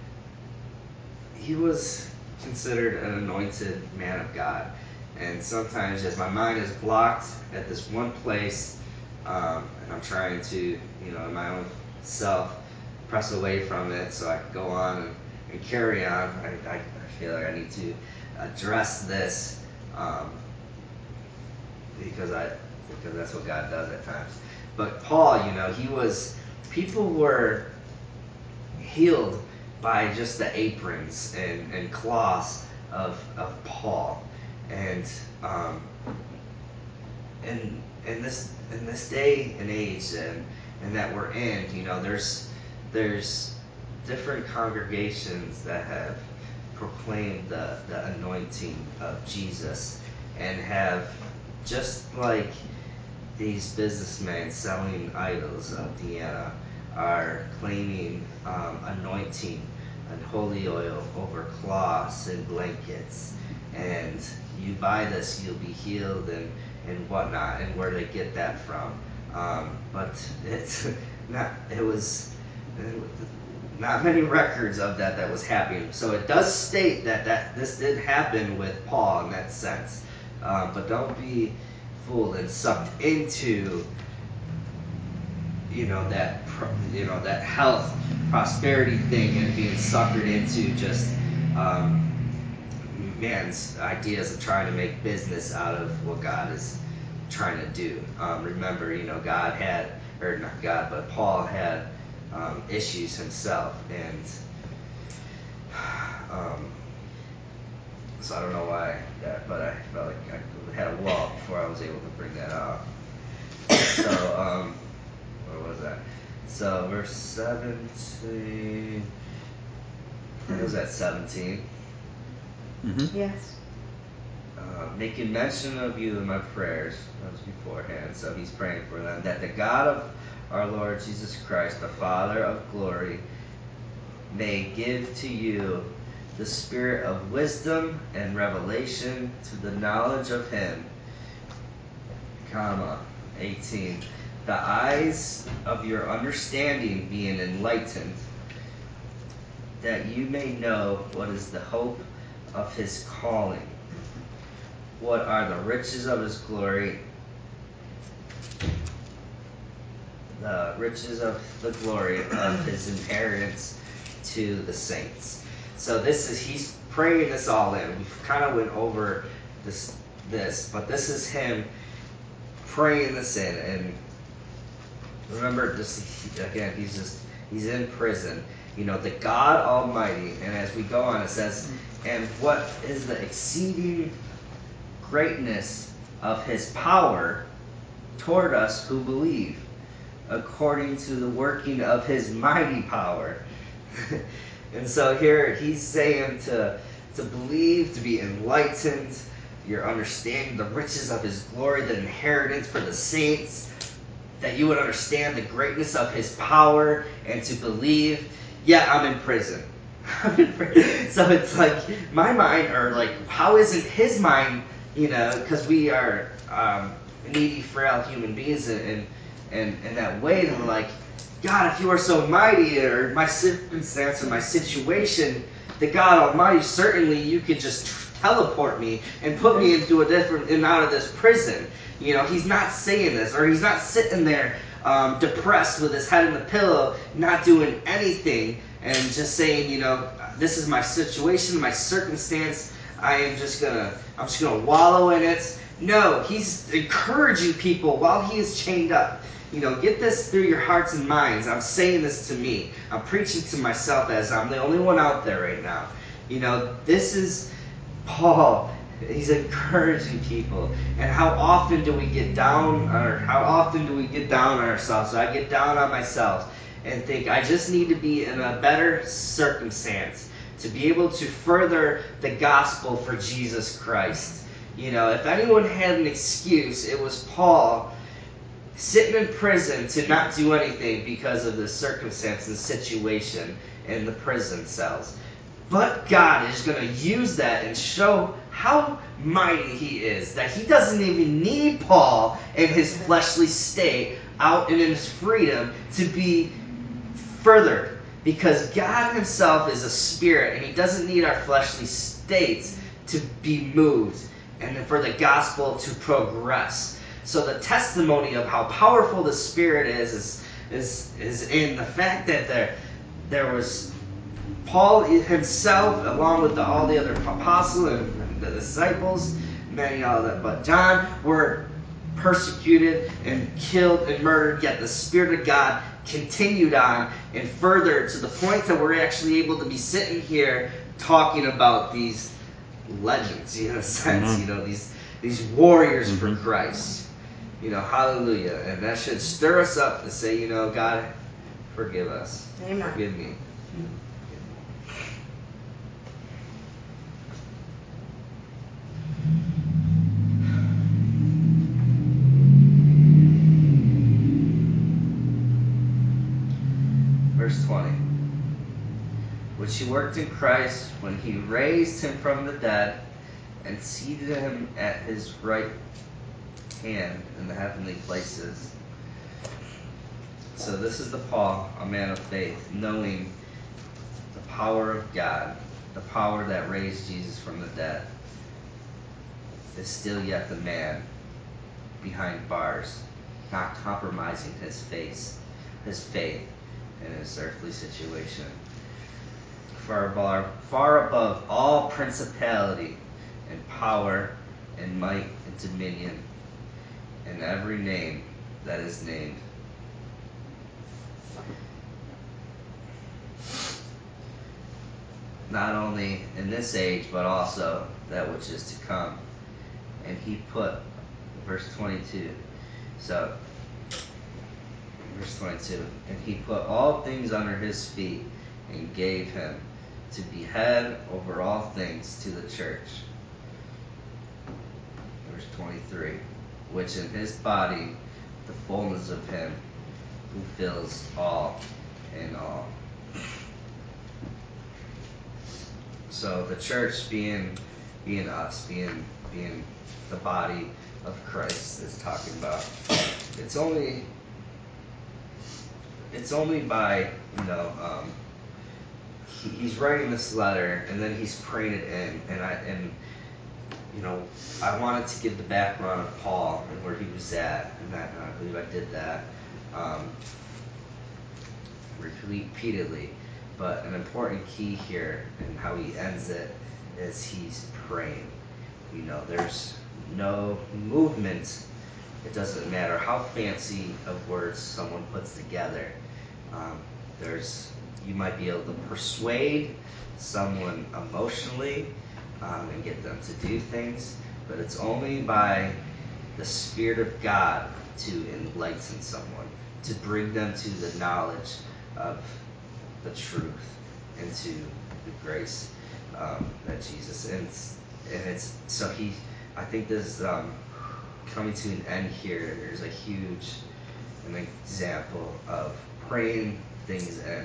considered an anointed man of God. And sometimes as my mind is blocked at this one place, and I'm trying to, in my own self, press away from it so I can go on and carry on, I feel like I need to address this because that's what God does at times. But Paul, people were healed by just the aprons and cloths of Paul, and in this day and age and that we're in, there's different congregations that have proclaimed the anointing of Jesus, and have, just like these businessmen selling idols of Diana, are claiming anointing and holy oil over cloths and blankets, and you buy this, you'll be healed and whatnot, and where they get that from. But it's not. It was not many records of that was happening. So it does state that this did happen with Paul in that sense. But don't be fooled and sucked into that health prosperity thing, and being suckered into just man's ideas of trying to make business out of what God is trying to do. Remember, God had, or not God, but Paul had issues himself, and so I don't know why that, but I felt like I had a wall before I was able to bring that out. So, where was that? So, verse 17. What was that, 17? Mm-hmm. Yes. Making mention of you in my prayers. That was beforehand. So he's praying for them. That the God of our Lord Jesus Christ, the Father of glory, may give to you the spirit of wisdom and revelation to the knowledge of him, 18. The eyes of your understanding being enlightened, that you may know what is the hope of his calling, what are the riches of his glory, the riches of the glory of his inheritance to the saints. So he's praying this all in. We kind of went over this, but this is him praying this in. And remember, again, he's in prison. The God Almighty, and as we go on, it says, and what is the exceeding greatness of his power toward us who believe, according to the working of his mighty power. And so here he's saying to believe, to be enlightened, your understanding the riches of his glory, the inheritance for the saints, that you would understand the greatness of his power, and to believe. Yeah, I'm in prison. So it's like my mind, or like, how isn't his mind, because we are needy, frail human beings in that way, and we're like, God, if you are so mighty, or my circumstance or my situation, the God Almighty, certainly you could just teleport me and put me into a different, and out of this prison. He's not saying this, or he's not sitting there depressed with his head in the pillow, not doing anything, and just saying, this is my situation, my circumstance. I'm just gonna wallow in it. No, he's encouraging people while he is chained up. Get this through your hearts and minds. I'm saying this to me. I'm preaching to myself as I'm the only one out there right now. This is Paul. He's encouraging people. And how often do we get down, or how often do we get down on ourselves? So I get down on myself and think I just need to be in a better circumstance to be able to further the gospel for Jesus Christ. If anyone had an excuse, it was Paul sitting in prison to not do anything because of the circumstance and situation in the prison cells. But God is going to use that and show how mighty he is, that he doesn't even need Paul in his fleshly state out and in his freedom to be furthered, because God himself is a spirit and he doesn't need our fleshly states to be moved and for the gospel to progress. So the testimony of how powerful the Spirit is in the fact that there was Paul himself, along with all the other apostles and the disciples, many all that, but John, were persecuted and killed and murdered, yet the Spirit of God continued on and further to the point that we're actually able to be sitting here talking about these legends, in a sense, these warriors for Christ. Hallelujah. And that should stir us up to say, God, forgive us. Amen. Forgive me. Verse 20. Which he worked in Christ when he raised him from the dead and seated him at his right hand in the heavenly places. So this is the Paul, a man of faith, knowing the power of God, the power that raised Jesus from the dead, is still yet the man behind bars, not compromising his faith in his earthly situation. Far above all principality and power and might and dominion and every name that is named. Not only in this age, but also that which is to come. And he put, verse 22, so, verse 22, and he put all things under his feet and gave him to be head over all things to the church. Verse 23, which in his body the fullness of him who fills all in all. So the church being us, being the body of Christ is talking about. It's only by, he's writing this letter and then he's praying it in, and I wanted to give the background of Paul and where he was at, and that, and I believe I did that repeatedly. But an important key here and how he ends it is he's praying. There's no movement. It doesn't matter how fancy of words someone puts together. You might be able to persuade someone emotionally and get them to do things, but it's only by the Spirit of God to enlighten someone, to bring them to the knowledge of the truth and to the grace that Jesus is. And it's so I think this coming to an end here. There's an example of praying things in,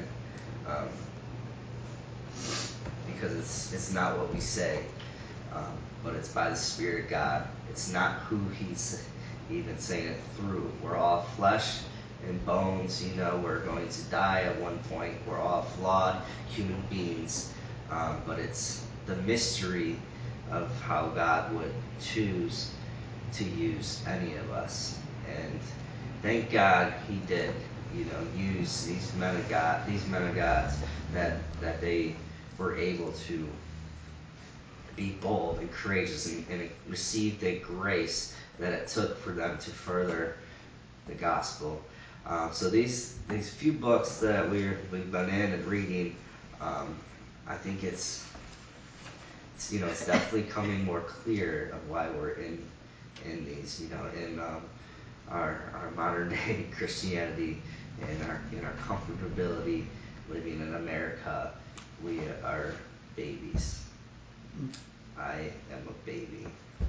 because it's not what we say, but it's by the Spirit of God. It's not who he's even saying it through. We're all flesh and bones, we're going to die at one point. We're all flawed human beings, but it's the mystery of how God would choose to use any of us. And thank God he did, use these men of God, that they were able to be bold and courageous and receive the grace that it took for them to further the gospel. So these few books that we've been in and reading, I think it's definitely coming more clear of why we're in these, in our modern day Christianity and our comfortability living in America. We are babies. I am a baby.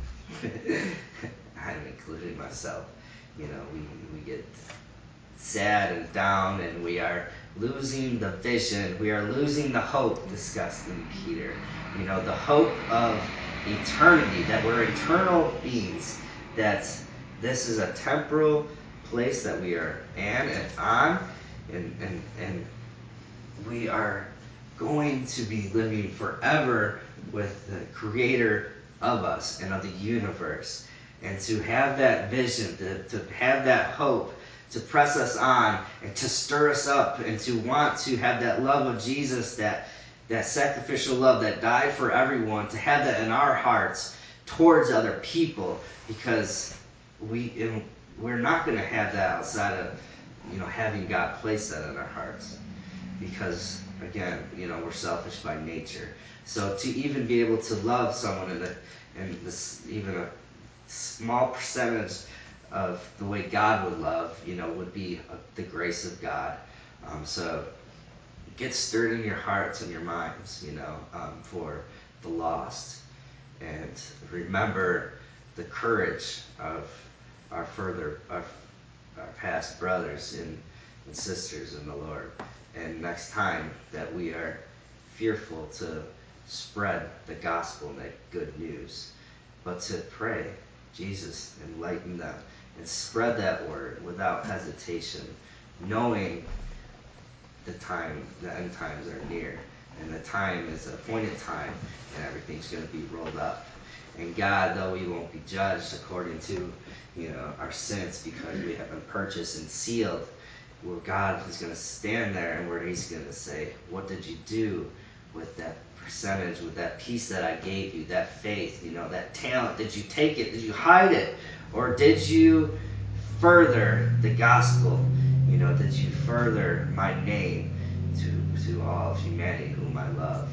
I'm including myself. We get sad and down, and we are losing the vision. We are losing the hope discussed in Peter. The hope of eternity, that we're eternal beings, that this is a temporal place that we are in and on, and we are going to be living forever with the creator of us and of the universe. And to have that vision, to have that hope, to press us on and to stir us up and to want to have that love of Jesus, that sacrificial love that died for everyone, to have that in our hearts towards other people, because we're not going to have that outside of having God place that in our hearts, because again we're selfish by nature. So to even be able to love someone in this even a small percentage of the way God would love, would be the grace of God. So get stirred in your hearts and your minds, for the lost, and remember the courage of our past brothers and sisters in the Lord. And next time that we are fearful to spread the gospel and that good news, but to pray, Jesus, enlighten them, and spread that word without hesitation, knowing the end times are near, and the time is an appointed time, and everything's going to be rolled up. And God, though we won't be judged according to our sins, because we have been purchased and sealed, well, God is going to stand there, and where He's going to say, what did you do with that percentage, with that piece that I gave you, that faith, that talent? Did you take it? Did you hide it? Or did you further the gospel? Did you further my name to all of humanity whom I love?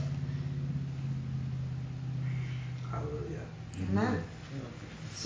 Hallelujah. Amen. So,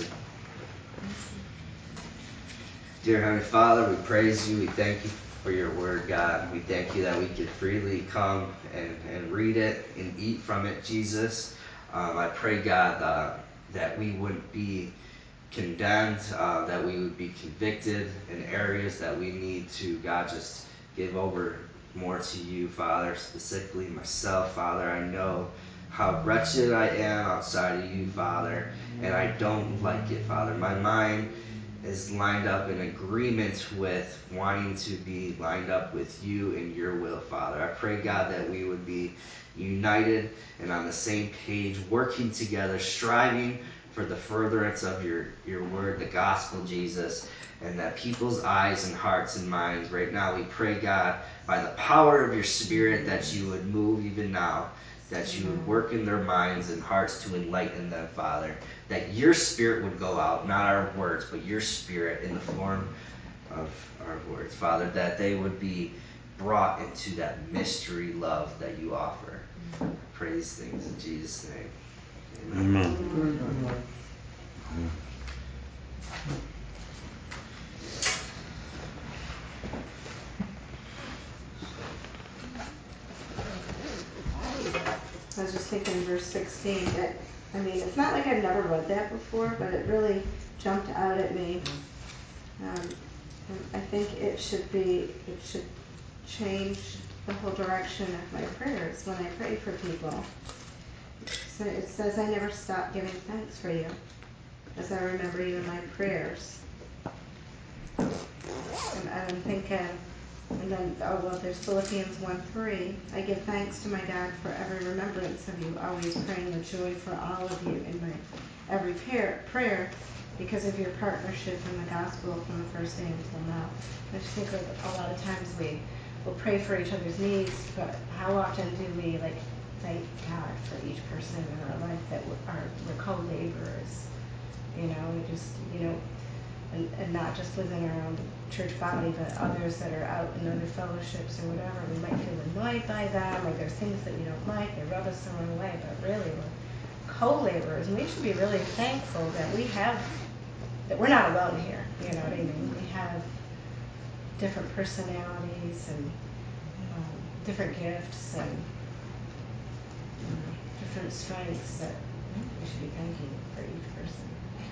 dear Heavenly Father, we praise you. We thank you for your word, God. We thank you that we can freely come and read it and eat from it, Jesus. I pray, God, that we wouldn't be condemned, that we would be convicted in areas that we need to, God, just give over more to you, Father, specifically myself, Father. I know how wretched I am outside of you, Father, and I don't like it, Father. My mind is lined up in agreement with wanting to be lined up with you and your will, Father. I pray, God, that we would be united and on the same page, working together, striving for the furtherance of your word, the gospel, Jesus, and that people's eyes and hearts and minds right now, we pray, God, by the power of your Spirit, that you would move even now, that you would work in their minds and hearts to enlighten them, Father, that your Spirit would go out, not our words, but your Spirit in the form of our words, Father, that they would be brought into that mystery love that you offer. I pray these things in Jesus' name. Amen. I was just thinking verse 16 that, it's not like I've never read that before, but it really jumped out at me. And I think it should change the whole direction of my prayers when I pray for people. So it says, I never stop giving thanks for you as I remember you in my prayers. And I'm thinking, and then, there's Philippians 1:3. I give thanks to my God for every remembrance of you, always praying with joy for all of you in my every prayer because of your partnership in the gospel from the first day until now. I just think a lot of times we will pray for each other's needs, but how often do we thank God for each person in our life that co-laborers. You know, we just, and not just within our own church body, but others that are out in other fellowships or whatever. We might feel annoyed by them, or there's things that we don't like, they rub us the wrong way, but really we're co-laborers, and we should be really thankful that that we're not alone here, you know what I mean? We have different personalities and different gifts and different strengths that we should be thanking for each person.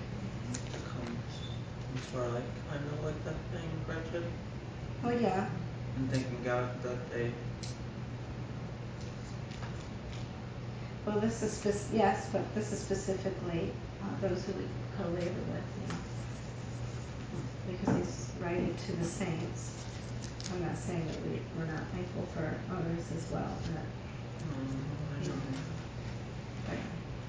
It's more like, kind of like that thing, Gretchen. Oh yeah. And thanking God that they. Well, this is yes, but this is specifically those who we co-labor with, because he's writing to the saints. I'm not saying that we're not thankful for others as well, but. I know. But,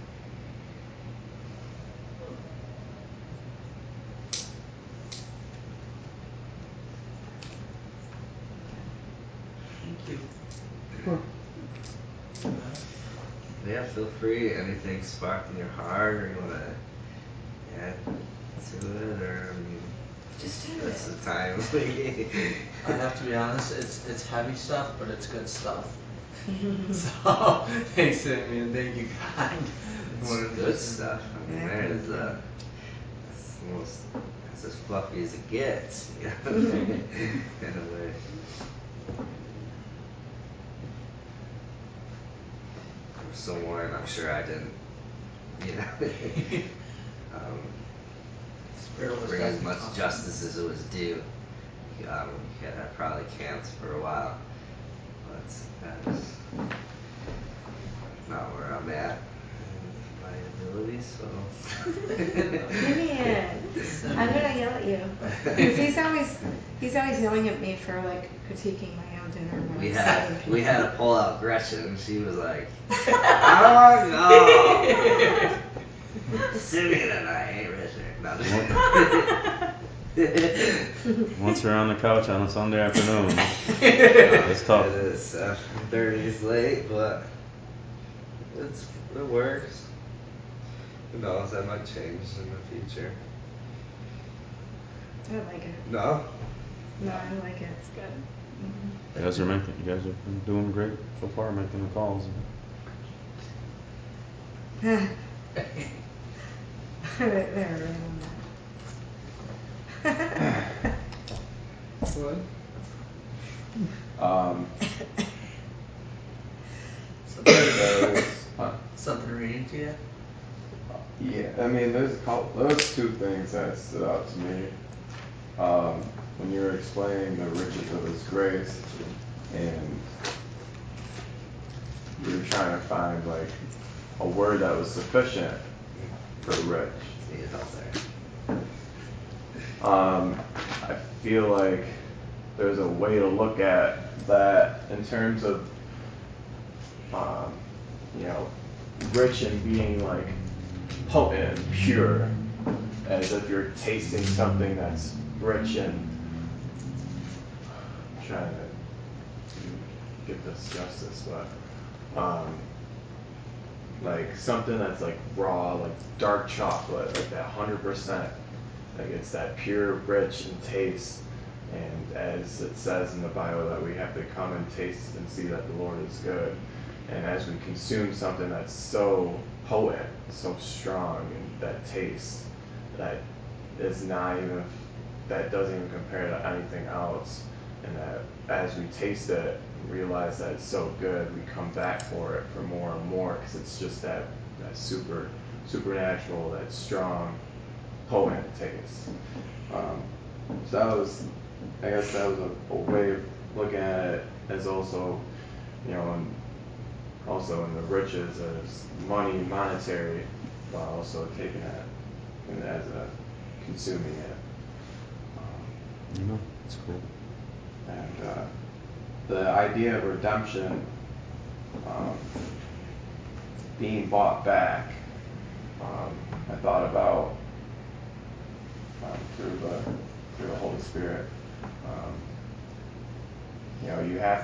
Thank you. Yeah, feel free. Anything sparked in your heart, or you want to add to it, or just do that's it. the time. I have to be honest, it's heavy stuff, but it's good stuff. So, thanks, Sammy, and thank you, God. It's good stuff. I mean, there's it's as fluffy as it gets. You know? In a way. Someone, I'm sure I didn't, bring as much justice as it was due. I probably can't for a while, but that's not where I'm at in my abilities, so. Vivian, I'm gonna yell at you. Because he's always yelling at me for like critiquing my own dinner. When We had to pull out Gretchen, and she was like, "Oh no, Simeon and I ain't Richard." No. Once you're on the couch on a Sunday afternoon, it's tough. It is 30s late, but it works. Who knows? That might change in the future. I like it. No. No, I like it. It's good. You guys have been doing great so far, making the calls. They're right on that. What? Something reading to you? Yeah, I mean, those two things that stood out to me. When you were explaining the riches of His grace, and you were trying to find like a word that was sufficient for rich. I feel like there's a way to look at that in terms of, rich and being like potent and pure, as if you're tasting something that's rich and. I'm trying to give this justice, but like something that's like raw, like dark chocolate, like that 100%, like it's that pure, rich in taste. And as it says in the Bible, that we have to come and taste and see that the Lord is good. And as we consume something that's so potent, so strong, and that taste, that is not even, that doesn't even compare to anything else, and that as we taste it and realize that it's so good, we come back for it for more and more, because it's just that supernatural, that strong, potent taste. So I guess that was a way of looking at it, as also, and also in the riches as money, monetary, while also taking it and as a consuming it. It's cool. And the idea of redemption, being bought back, I thought about through the Holy Spirit. You have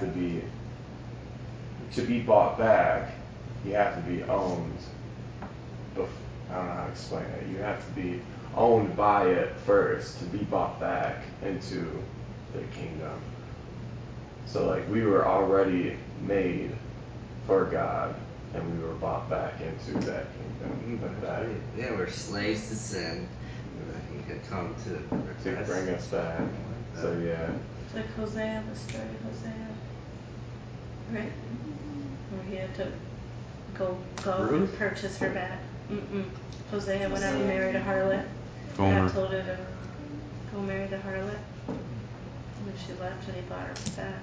to be bought back, you have to be owned. I don't know how to explain it. You have to be owned by it first to be bought back into the kingdom. So like we were already made for God, and we were bought back into that kingdom. But that Yeah, we're slaves to sin. He had come to bring us back. So yeah. Like Hosea, the story of Hosea, right? Where he had to go Ruth? and purchase her back. Hosea went out and married a harlot. Gomer. God told her to go marry the harlot. And then she left and he bought her back.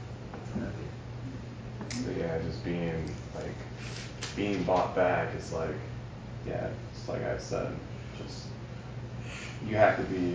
So yeah, just being bought back is like, yeah, it's like I said, just you have to be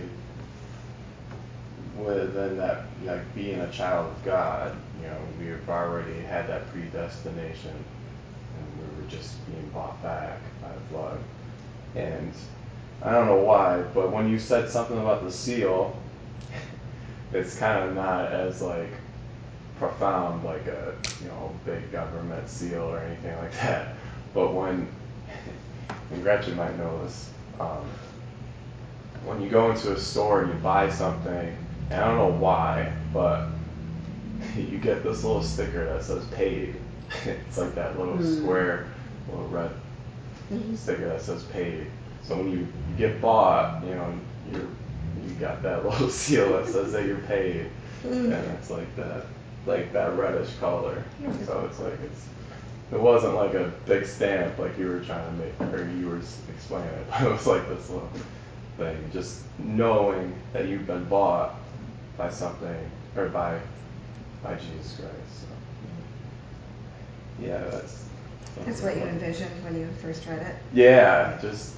within that, like being a child of God. You know, we've already had that predestination, and we were just being bought back by blood. And I don't know why, but when you said something about the seal, it's kind of not as like profound like a big government seal or anything like that. But when and Gretchen might know this, when you go into a store and you buy something, and I don't know why, but you get this little sticker that says paid. It's like that little square, little red sticker that says paid. So when you get bought, you got that little seal that says that you're paid, and it's like that reddish color. So it's like it wasn't like a big stamp like you were trying to make, or you were explaining it, but it was like this little thing, just knowing that you've been bought by something, or by Jesus Christ. So, yeah, That's what you envisioned when you first read it? yeah, just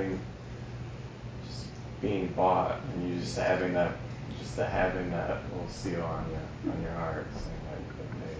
being bought, and you just having that little seal on your heart saying that you've been paid.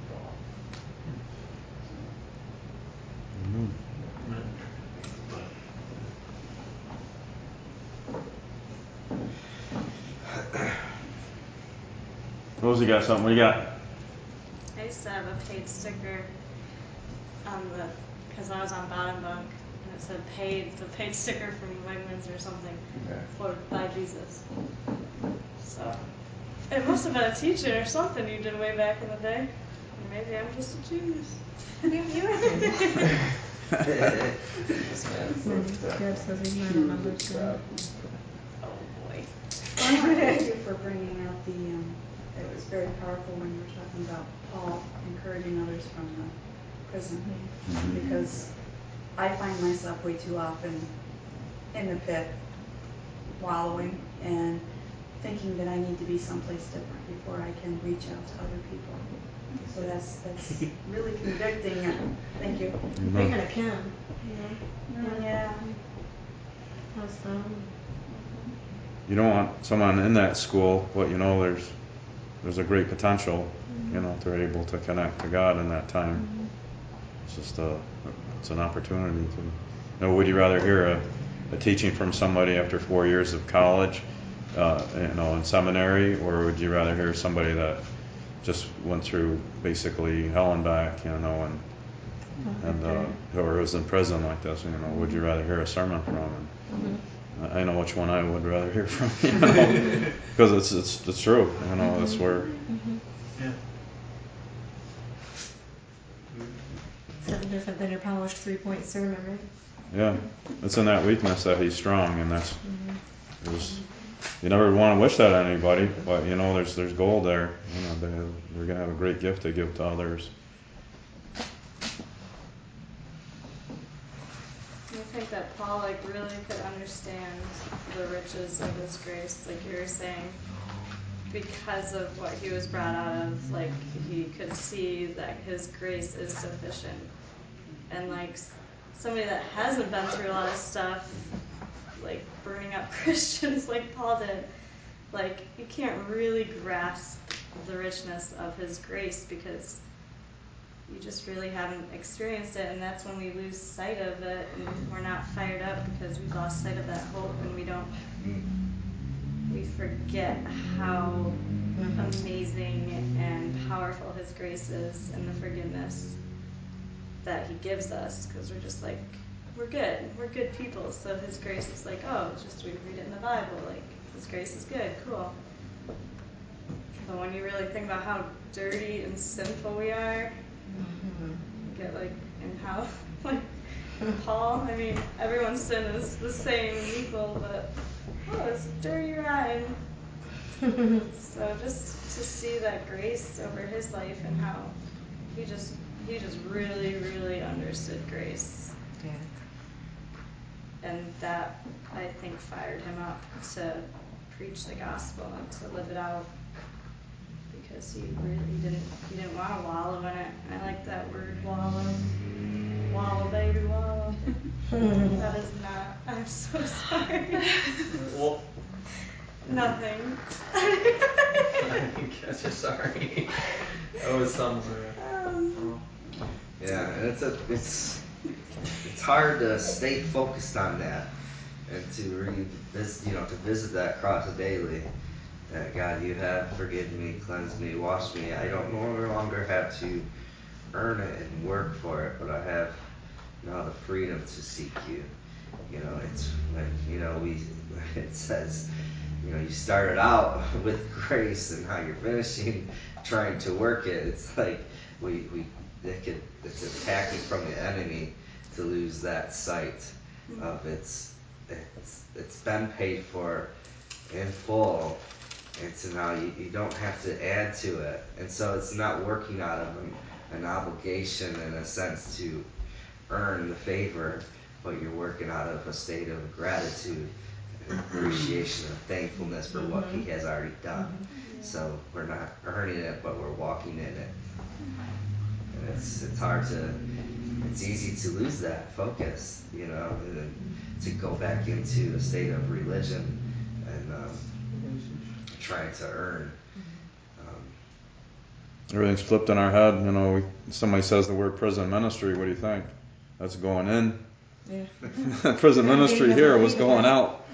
Rosie got something. What do you got? I used to have a paid sticker on because I was on Bottom Bunk, and it said the paid sticker from Wegmans or something, for by Jesus. So it must have been a teaching or something you did way back in the day. Or maybe I'm just a genius. You are good. God says he's not a numbers guy. Oh boy. I want to thank you for bringing out it was very powerful when you were talking about Paul encouraging others from the prison, because I find myself way too often in the pit, wallowing and thinking that I need to be someplace different before I can reach out to other people. So that's really convicting. And thank you. You're gonna can. Yeah. Awesome. You don't want someone in that school, but there's a great potential. They're able to connect to God in that time. It's just it's an opportunity to. Would you rather hear a teaching from somebody after 4 years of college, in seminary, or would you rather hear somebody that just went through basically hell and back, or was in prison like this? Would you rather hear a sermon from? I know which one I would rather hear from, because it's true. That's where. Yeah. Something different than your polished 3-point sermon, right? Yeah, it's in that weakness that he's strong, and that's. You never want to wish that on anybody, but there's gold there. They're gonna have a great gift to give to others. I think that Paul really could understand the riches of his grace, like you were saying, because of what he was brought out of. He could see that his grace is sufficient, and somebody that hasn't been through a lot of stuff, like burning up Christians like Paul did, you can't really grasp the richness of his grace because you just really haven't experienced it, and that's when we lose sight of it, and we're not fired up because we've lost sight of that hope, and we forget how amazing and powerful his grace is and the forgiveness that he gives us, because we're just we're good. We're good people. So His grace is like, oh, it's just we read it in the Bible. Like, His grace is good. Cool. But when you really think about how dirty and sinful we are, you get like, and how, like, Paul, I mean, everyone's sin is the same and equal, but, oh, it's dirty Ryan. So just to see that grace over his life and how he just really, really understood grace. Yeah. And that, I think, fired him up to preach the gospel and to live it out. Because he didn't want to wallow in it. I like that word, wallow. Wallow, baby, wallow. That is not, I'm so sorry. Well, Nothing. I guess you're sorry. That was somewhere. Yeah, and it's hard to stay focused on that and to visit that cross daily. That God, you have forgiven me, cleansed me, washed me. I don't no longer have to earn it and work for it, but I have now the freedom to seek you. You know, it's when it says, you started out with grace and how you're finishing trying to work it. It's like it's attacking from the enemy to lose that sight of it's been paid for in full, and so now you don't have to add to it, and so it's not working out of an obligation in a sense to earn the favor, but you're working out of a state of gratitude and appreciation and thankfulness for what He has already done. So we're not earning it, but we're walking in it. And it's easy to lose that focus, and then to go back into a state of religion and trying to earn. Everything's flipped in our head. Somebody says the word prison ministry. What do you think? That's going in. Yeah. Prison ministry here was going out.